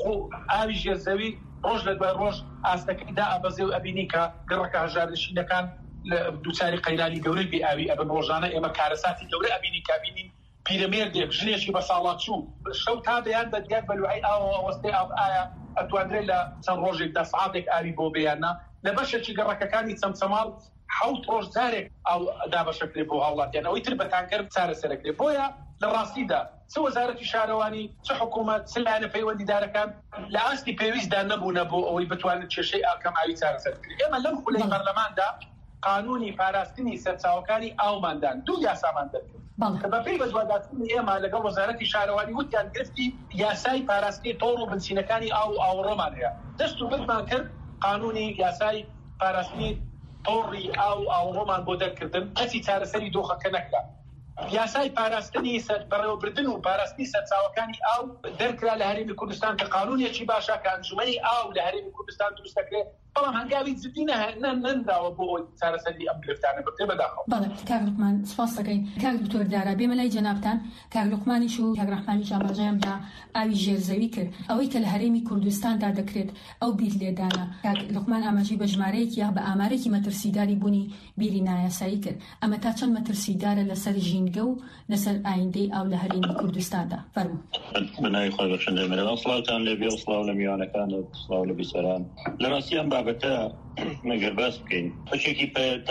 ئاوی ژێرزەوی ڕۆژ لە دوای ڕۆژ ئاستەکەیدا ئەبەزێ و ئەبینی کە گەڕەکە هەژاردنشینەکان لە دووچاری قەیرانی گەورەی بێ ئاوی ئەبن. ڕۆژانە ئێمە کارەساتی گەورە ئەبینی کابینین پیرەمێردێک ژنێکی بە ساڵات چوو شەو تا بەیان بەدگات بەلوعی ئاوەوە ئەوەستەی ئاو ئایا ئەتوانرێت لە چەند ڕۆژێکدا سەعاتێک ئاوی بۆ بێیاننا. لە بەشێکی گەڕەکەکانی چەمچەماڵ حەوت ڕۆژ جارێک ئاو دابەشەکرێت بۆ هاوڵاتیان، ئەوەی تر بە تانکەر چارەسەرەکرێت. بۆیە لە ڕاستیدا چ وەزارەتی شارەوانی، چ حکوومەت، چ لایەنە پەیوەندیدارەکان لە ئاستی پێویستدا نەبوونە بۆ ئەوەی بتوانێت کێشەی ئاکەم ئاوی چارەسەر بکرێت. ئێمە لەم خولەی پەرلەماندا قانونی پاراستنی سەرچاوەکانی ئاوماندان دوو یاسامان دەکرد کە بەپێی بەدواداچوونی ئێمە لەگەڵ وەزارەتی شارەوانی وتیان گرفتی یاسای پاراستنی تۆڕ و بنچینەکانی ئاو و ئاوەڕۆمان هەیە. دەست و بردمان کرد قانونی یاسای پاراستنی تۆڕی ئاو و ئاوەڕۆمان بۆ دەرکردن، کەسی چارەسەری دۆخەکە نەکرا. یاسای پاراستنی بەڕێوەبردن و پاراستنی سەرچاوەکانی ئاو دەرکرا لە هەرێمی کوردستان کە قانونێکی باشە کە ئەنجومەنی ئاو لە هەرێمی کوردستان دروست دەکرێت، بەڵام هەنگاوی جددی نەنداوە بۆ ئەوی چارەسەری ئەم گرفتانە بکرێ بەداخەوە. بەڵێ کاک لوقمان سپاس دەکەین. کاک دکتۆر دارا بێمە لای جەنابتان. کاک لوقمانیش و کاک ڕەحمانی شامباژەیان دا ئاوی ژێرزەوی کرد، ئەوەی کە لە هەرێمی کوردستاندا دەکرێت ئەو بیر لێدانە. کاک لوقمان ئاماژەی بە ژمارەیەکی یا بە ئامارێکی مەترسیداری بوونی بیری نایاسایی کرد. ئەمە تا چەند مەترسیدارە لەسەر ژینگە و لەسەر ئایندەی ئاو لە هەرێمی کوردستاندا؟ فەرموو. بنای خۆی بەخشندە مەرەوە سڵاوتان لێبێ و سڵاو لە میوانەکانت، سڵاو لە بیسەران. لە ڕاستی ئەم بابەتە مەگەر باس بکەین بەشێکی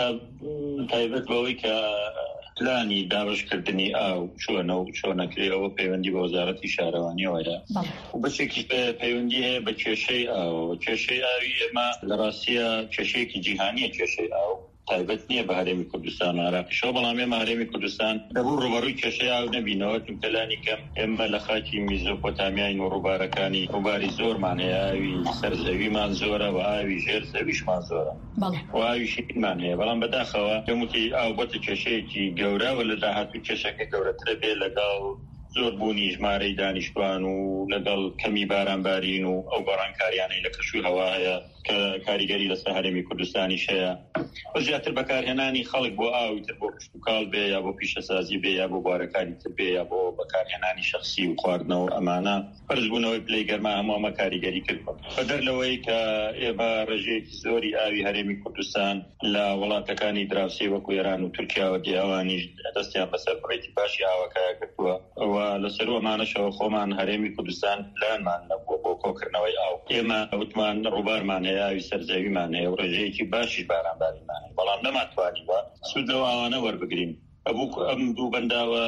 تایبەت بەوەی کە پلانی دابشکردنی ئاو چۆنە و چۆنەکرێەوە پەیوەندی بە وەزارەتی شارەوانیەوەیە و بەشێکی پەیوەندی هەیە بە کێشەی ئاو. کێشەی ئاوی ئێمە لە ڕاستیە کێشەیەکی جیهانیە. کێشەی ئاو تایبەت نییە بە هەرێمی کوردستان و عێراقیشەوە، بەڵام ئێمە هەرێمی کوردستان دەبوو ڕوبەڕووی کێشەی ئاو نەبینەوە. پلانی کەم ئێمە لە خاکی میزۆپۆتامیای و ڕووبارەکانی ڕووباری زۆرمان هەیە، ئاوی سەرزەویمان زۆرە و ئاوی ژێر زەویشمان زۆرە و ئاوی شینمان هەیە. بەڵام بەداخەوە دەموتی ئاو بۆتە کێشەیەکی گەورە و لە داهاتوو کێشەکە گەورەترە بێ لەگەڵ زۆر بوونی ژمارەی دانیشتوان و لەگەڵ کەمی بارانبارین و ئەو بەڕانکاریانەی لە کەشوی هەوا هەیە کە کاریگەری لەسەر هەرێمی کوردستانیش هەیە. بە زیاتر بەکارهێنانی خەڵک بۆ ئاوی تر بۆ پشت و کاڵ بێ یا بۆ پیشەسازی بێ یا بۆ بوارەکانی تر بێ یا بۆ بەکارهێنانی شخصی و خواردنەوە ئەمانە بەرزبوونەوەی پلەی گەرما هەموو ئەمە کاریگەری کرد. بەدەر لەوەی کە ئێمە ڕێژەیەکی زۆری ئاوی هەرێمی کوردستان لە وڵاتەکانی دراوسێ وەکو ئێران و تورکیاوە ئەوانیش دەستیان بەسەر بڕێتی باشی ئاوەکەیە کردووە و لەسەر ئەمانەشەوە خۆمان هەرێمی کوردستان لایەنمان نەبووە بۆ کۆکردنەوەی ئاو. ئێمە وتمان ڕووبارمان هەیە، ئاوی سەرزەویمان هەیە و ڕێژەیەکی باشیش بارانباریمان هەیە، بەڵام نەماتوانیوە سوود لەو ئاوانە وەربگرین. ئەبوو ئەم دوو بەنداوە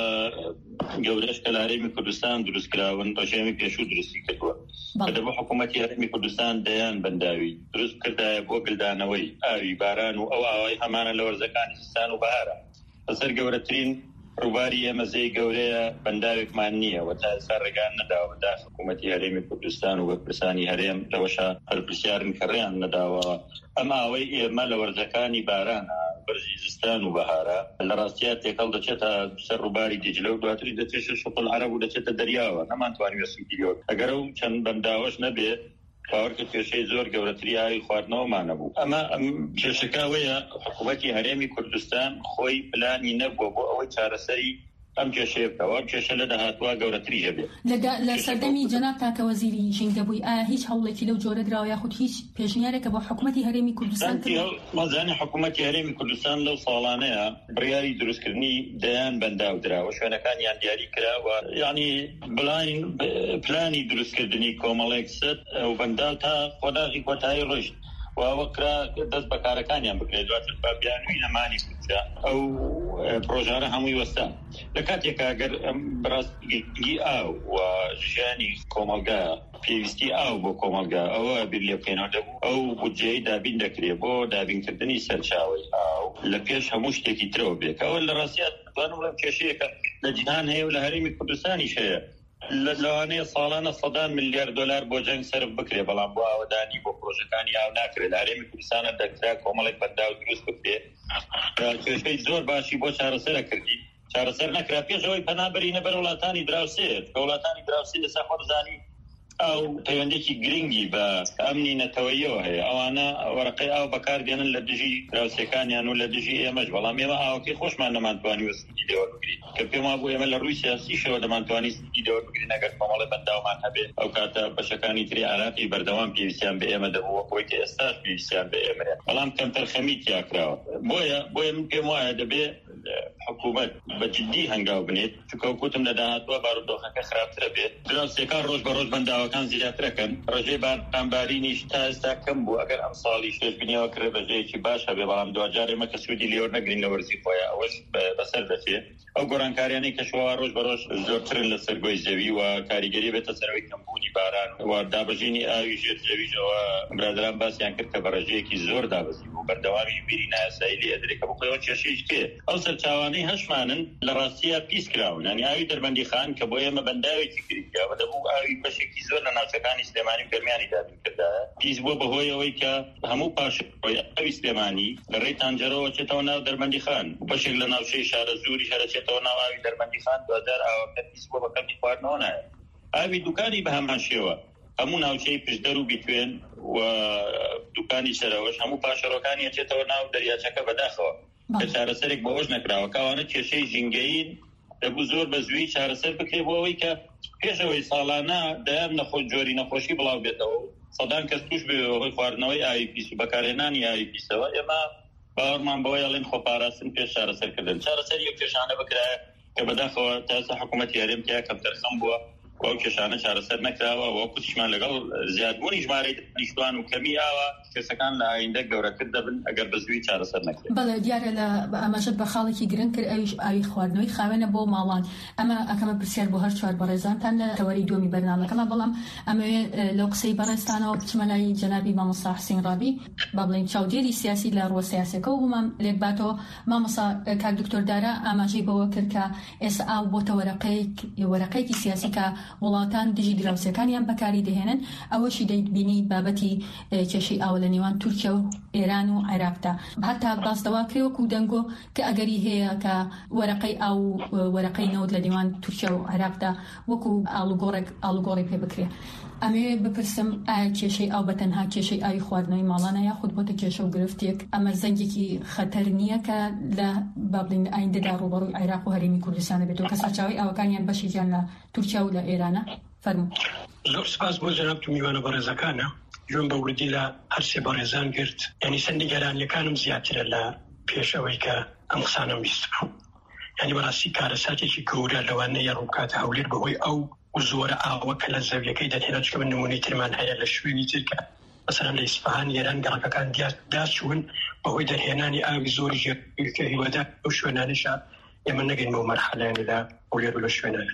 گەورەش کە لە هەرێمی کوردستان دروستکراون ڕژێمی پێشوو دروستی کردووە کە دەبوو حکوومەتی هەرێمی کوردستان دەیان بەنداوی دروست کردایە بۆ گلدانەوەی ئاوی باران و ئەو ئاوای هەمانە لە وەرزەکانی زستان و بەهارە. بەسەر گەورەترین ڕووباری ئێمەزەی گەورەیە بەنداوێکمان نییە و تا ئێستا ڕێگان نەداوە بەدا حکوومەتی هەرێمی کوردستان و بەرپرسانی هەرێم لەوەشە هەرپرسیارن کە ڕێیان نەداوە. ئەمە ئەوەی ئێمە لە وەرزەکانی بارانە بەرزی زستان و بەهارە لە ڕاستیە تێکەڵ دەچێتە سەر ڕووباری دیجلە و دواتری دەچێتە شوقل عەرەب و دەچێتە دەریاوە. نەمانتوانی وەسوودیۆر ئەگەر ئەو چەند بەنداوەش نەبێ باوەڕکە کێشەی زۆر گەورەتری ئاوی خواردنەوەمانە بوو. ئەمە کێشەکەوەیە حکوومەتی هەرێمی کوردستان خۆی پلانی نەبووە بۆ ئەوەی چارەسەری ئەم کێشەیە بکەوە. کێشە لە داهاتوە گەورەتریە بێت. لە سەردەمی جەناب تاکە وەزیری ژینگە بووی، ئایا هیچ هەوڵێکی لەو جۆرە درراوە یاخود هیچ پێشنیارێکە بۆ حکوومەتی هەرێمی کوردستان مەزانی حکوومەتی هەرێمی کوردستان لەو ساڵانەیە بڕیاری دروستکردنی دەیان بەنداو درراوە، شوێنەکانیان دیاری کراوە، یعنی بڵین پلانی دروستکردنی کۆمەڵێک سەد و بەنداو تا خۆداغی کۆتایی ڕۆژ واوەکرا دەست بەکارەکانیان بکرێت دواتر بابیانووی نەمانی کوچە ئەو پرۆژانە هەمووی وەستا. لە کاتێکا گەر بەڕاستگی ئاو و ژیانی کۆمەلگا پێویستی ئاو بۆ کۆمەلگا ئەوە بیر لێ بکەینەوە دەبوو ئەو بودجەی دابین دەکرێت بۆ دابینکردنی سەرچاوی ئاو لە پێش هەموو شتێکی ترەوە بێت ئەوە لە ڕاستیات دەتوانم بڵێم کێشەیەکە لە جیهان هەیە و لە هەرێمی کوردستانیش هەیە لەوانەیە ساڵانە سەدان ملیار دۆلار بۆ جەنگ سەرف بکرێ بەڵام بۆ ئاوەدانی بۆ پرۆژەکانی ئاو ناکرێت لە هەرێمی کوردستانە دەکرا کۆمەڵێک بەنداو دروست بکرێت کێشەی زۆر باشی بۆ چارەسەرە کردی چارەسەر نەکرا پێشەوەی پەنابەرینە بەر وڵاتانی دراوسێت کە وڵاتانی دراوسێت لەسەر خۆرزانی ئەو پەیوەندێکی گرنگی بە ئەمنی نەتەوەییەوە هەیە ئەوانە وەرەقەی ئاو بەکاردێنن لە دژی دراوسەکانیان و لە دژی ئێمەش بەڵام ئێمە ئاوەکەی خۆشمان نەمانتوانی وەسیدی لێوەربگرین کە پێم وابوو ئێمە لە ڕووی سیاسیشەوە دەمانتوانی سیدی لێوەربگرین ئەگەر کۆمەڵی بەنداومان هەبێت ئەو کاتە بەشەکانی تری عراقی بەردەوام پێویستیان بە ئێمە دەبووە بۆی کە ئێستاش پێویستیان بە ئێمەیە بەڵام کەم تەرخەمی تیا کراوە بۆیە بۆیە من پێم وایە دەبێت حکوومەت بەجددی هەنگاو بنێت چونکە وەکوتم لە داهاتوە بارودۆخەکە خراپترە بێت دراوسێکان ڕۆژ بە ڕۆژ بەنداوەکان زیاترەکەن ڕێژەی بارانبارینیش تا ئێستا کەم بوو ئەگەر ئەم ساڵی شێش بنیەوە کرێ ڕێژەیەکی باش هەبێ بەڵام دوجار ئێمە کە سوودی لێوە نەگرین لە وەرزی خۆیان ئەوەش بەسەر دەچێت ئەو گۆڕانکاریانەی کە شەوا ڕۆژ بە ڕۆژ زۆرترن لە سەرگۆی زەوی و کاریگەری بێتە سەرەوەی کەمبوونی باران و دابەژینی ئاوی ژێر زەویشەوە برادران باسییان کرد کە بە ڕێژەیەکی زۆر دابەزی بوو بەردەوامی بیری نایاسایی لێ ئەدرێت کە بخۆیەوە کێشەیەش کێ ئەو سەرچاوانەی هەشمانن لە ڕاستیە پیس کراون ینی ئاوی دەربەندی خان کە بۆ ئێمە بەنداوێکی کردیەوە دەبوو ئاوی بەشێکی زۆر لە ناوچەکانی سلێمانی و گەرمیانی دابین کردایە پیس بووە بەهۆی ئەوەی کە هەموو پاشەوەی ئاوی سلێمانی لە ڕێی تانجەرەوە چێتەوە ناو دەربەندی خان و بەشێک لە ناوچەی شارە زووری هەرەچێتەوە ناو ئاوی دەربەندی خان دوجار ئاوەکە پیس بووە بە کەمی خواردنەوە نایە ئاوی دوکانی بە هەمان شێوە هەموو ناوچەی پشدەر و بیتوێن و دوکانی سەرەوەش هەموو پاشەڕۆکانی ئەچێتەوە ناو دەریاچەکە بەداخەوە کە چارەسەرێک بە ئەوش نەکراوە کەوانە کێشەی ژینگەین دەبوو زۆر بە زووی چارەسەر بکرێ بۆ ئەوەی کە پێشەوەی ساڵانە دەیان نەخۆ جۆری نەخۆشی بڵاو بێتەوە سەدان کەس توش بێەوەی خواردنەوەی ئاوی پیس و بەکارهێنانی ئاوی پیسەوە ئێمە باوەڕمان بەوەی ئەڵێن خۆپاراستن پێش چارەسەرکردن چارەسەر یەک کێشانە بکرایە کە بەداخەوە تا ئێستا حکوومەتی هەرێمتیا کەم تەرخەم بووە و ئەو کێشانە چارەسەر نەکراوە و کوتیشمان لەگەڵ زیادبوونی ژمارەی دانیشتوان و کەمی ئاوە کێسەکان لە ئایندە گەورەتر دەبن ئەگەر بە زووی چارەسەر نەکرێت. بەڵێ دیارە لە ئەمەشت بە خاڵێکی گرنگ کرد ئەویش ئاوی خواردنەوەی خاوێنە بۆ ماڵان ئەمە ئەکەمە پرسیار بۆ هەر چوار بەڕێزانتان لە تەوەری دومی بەرنامەکەڵا بەڵام ئەمەوێ لەو قسەی بەڕێستانەوە بچمە لای جەنابی مامۆستا حوسێن ڕابی با بڵێن چاودێری سیاسی لە ڕۆ سیاسەکە و بمان لێک باتەوە مامۆستا کاک دکتۆر دارا ئاماژەی بەوە کرد کە ئێستا ئاو بۆتە وەرەقەیەکی سیاسی کە وڵاتان دژی دراوسەکانیان بەکاری دەهێنن ئەوەشی دەیبینی بابەتی کێشەی ئاو لە نێوان تورکیا و ئێران و عێراقدا هەتا باسدەوا کرێوەکو دەنگۆ کە ئەگەری هەیە کە وەرەقەی ئاو وەرەقەی نەوت لە نێوان تورکیا و عێراقدا وەکو ئاڵوگۆڕی پێ بکرێ ئەمێ بپرسم ئایا کێشەی ئاو بەتەنها کێشەی ئاوی خواردنەوەی ماڵانە یاخود بۆتە کێشە و گرفتێک ئەمە زەنگێکی خەتەر نییە کە لە بابلین ئایندەدا ڕوبەڕووی عێراق و هەرێمی کوردستانە بێتەوە کە سەرچاوی ئاوەکانیان بەشێکیان لە تورکیا و لە ئێرانە فەرموو. زۆر سپاس بۆ جەنابتون میوانە بەڕێزەکانە گوێم بە وردی لە هەر سێ بەڕێزان گرت یعنی سەندی گەرانیەکانم زیاترە لە پێشەوەی کە ئەم قسانەم ویست بوو یعنی بەڕاستی کارەساتێکی گەورە لەوانەیە ڕووکاتە هەولێر بەهۆی ئەو زۆرە ئاوە کە لە زەویەکەی دەهێنێت چکە من نمونەی ترمان هەیە لە شوێنی ترکە مثلا لە ئیسفەهان ئێران گەڕەکەکان داچوون بەهۆی دەرهێنانی ئاوی زۆری کە هیوادار ئەو شوێنانەشە ئێمە نەگەین بۆ مەرحەلەیان لە هەولێر و لە شوێنانە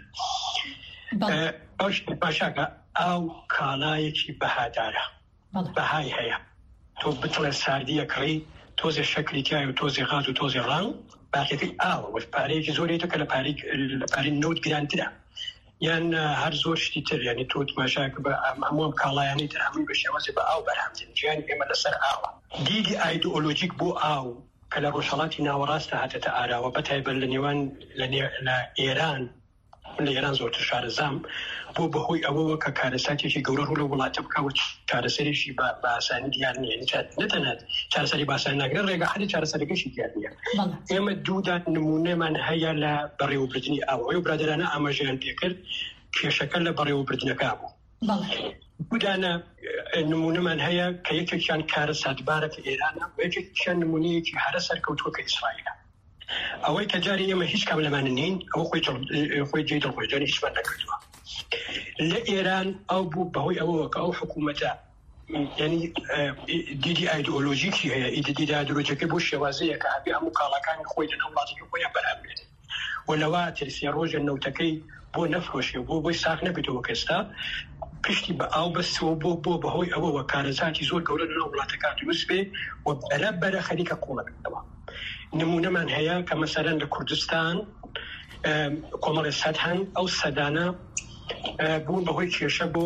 ئەوش باشاکە ئاو کاڵایەکی بەهادارە بەهای هەیە تۆ بتڵێ ساردیە کڕی تۆزێ شەکری تیای و تۆزی غاز و تۆزی ڕاو باقیەکەی ئاوە وەش پارەیەکی زۆرێتە کە لە پارەی نەوت گرانترە یان هەر زۆر شتی تر یعنی تۆ تماشاکە بە هەموو کاڵایانی تر هەمووی بە شێوازی بە ئاو بەرهەمدن ژیانی ئێمە لەسەر ئاوە دیدی ئایدئۆلۆژیک بۆ ئاو کە لە ڕۆژهەڵاتی ناوەڕاستە هاتێتە ئاراوە بەتایبەت لە نێوان لە ئێران لە ئێران زۆرتر شارەزام بۆ بەهۆی ئەوەوە کە کارەساتێکی گەورە ڕوو لە وڵاتە بکەوت چارەسەریشی بە ئاسانی دیار نییە نەتەنات چارەسەری باسان ناگرێت ڕێگە حەلی چارەسەرەکەشی دیار نییە ئێمە دوودان نمونەمان هەیە لە بەڕێوەبردننی ئاوە و برادرانە ئاماژەیان پێکرد کێشەکە لە بەڕێوەبردنەکە بوو بودانە نمونەمان هەیە کە یەکێکیان کارە ساتبارەکە ئێرانە و یەکێکیان نمونەیەکی هەرە سەرکەوتووە کە ئیسرائیلە ئەوەی کە جاری ئێمە هیچ کام لەمانە نین ئەوە خۆی جێ دڵخۆی جاری هیچمان نەکردووە لە ئێران ئەو بوو بەهۆی ئەوەوە کە ئەو حکوومەتە یعنی دیدی ئایدئۆلۆژیکی هەیە ئیدی ئایدئۆلۆژیەکەی بۆ شێوازەیە کە هەبێ هەموو کاڵەکانی خۆی لە ناو وڵاتێکی خۆیان بەرهەم بێت و لەوا ترسیە ڕۆژە نەوتەکەی بۆ نەفرۆشێ بۆ بۆی ساغ نەبێتەوە کەستا پشتی بە ئاو بەستەوە بۆ بۆ بەهۆی ئەوەوە کارەزاتی زۆر گەورە لەناو وڵاتەکان دروست بێ و بەرەبەرە خەریکە قوڵەکەەوە. نمونەمان هەیە کە مەسەرەن لە کوردستان کۆمەڵی سەد هەن ئەو سەدانە بوون بەهۆی کێشە بۆ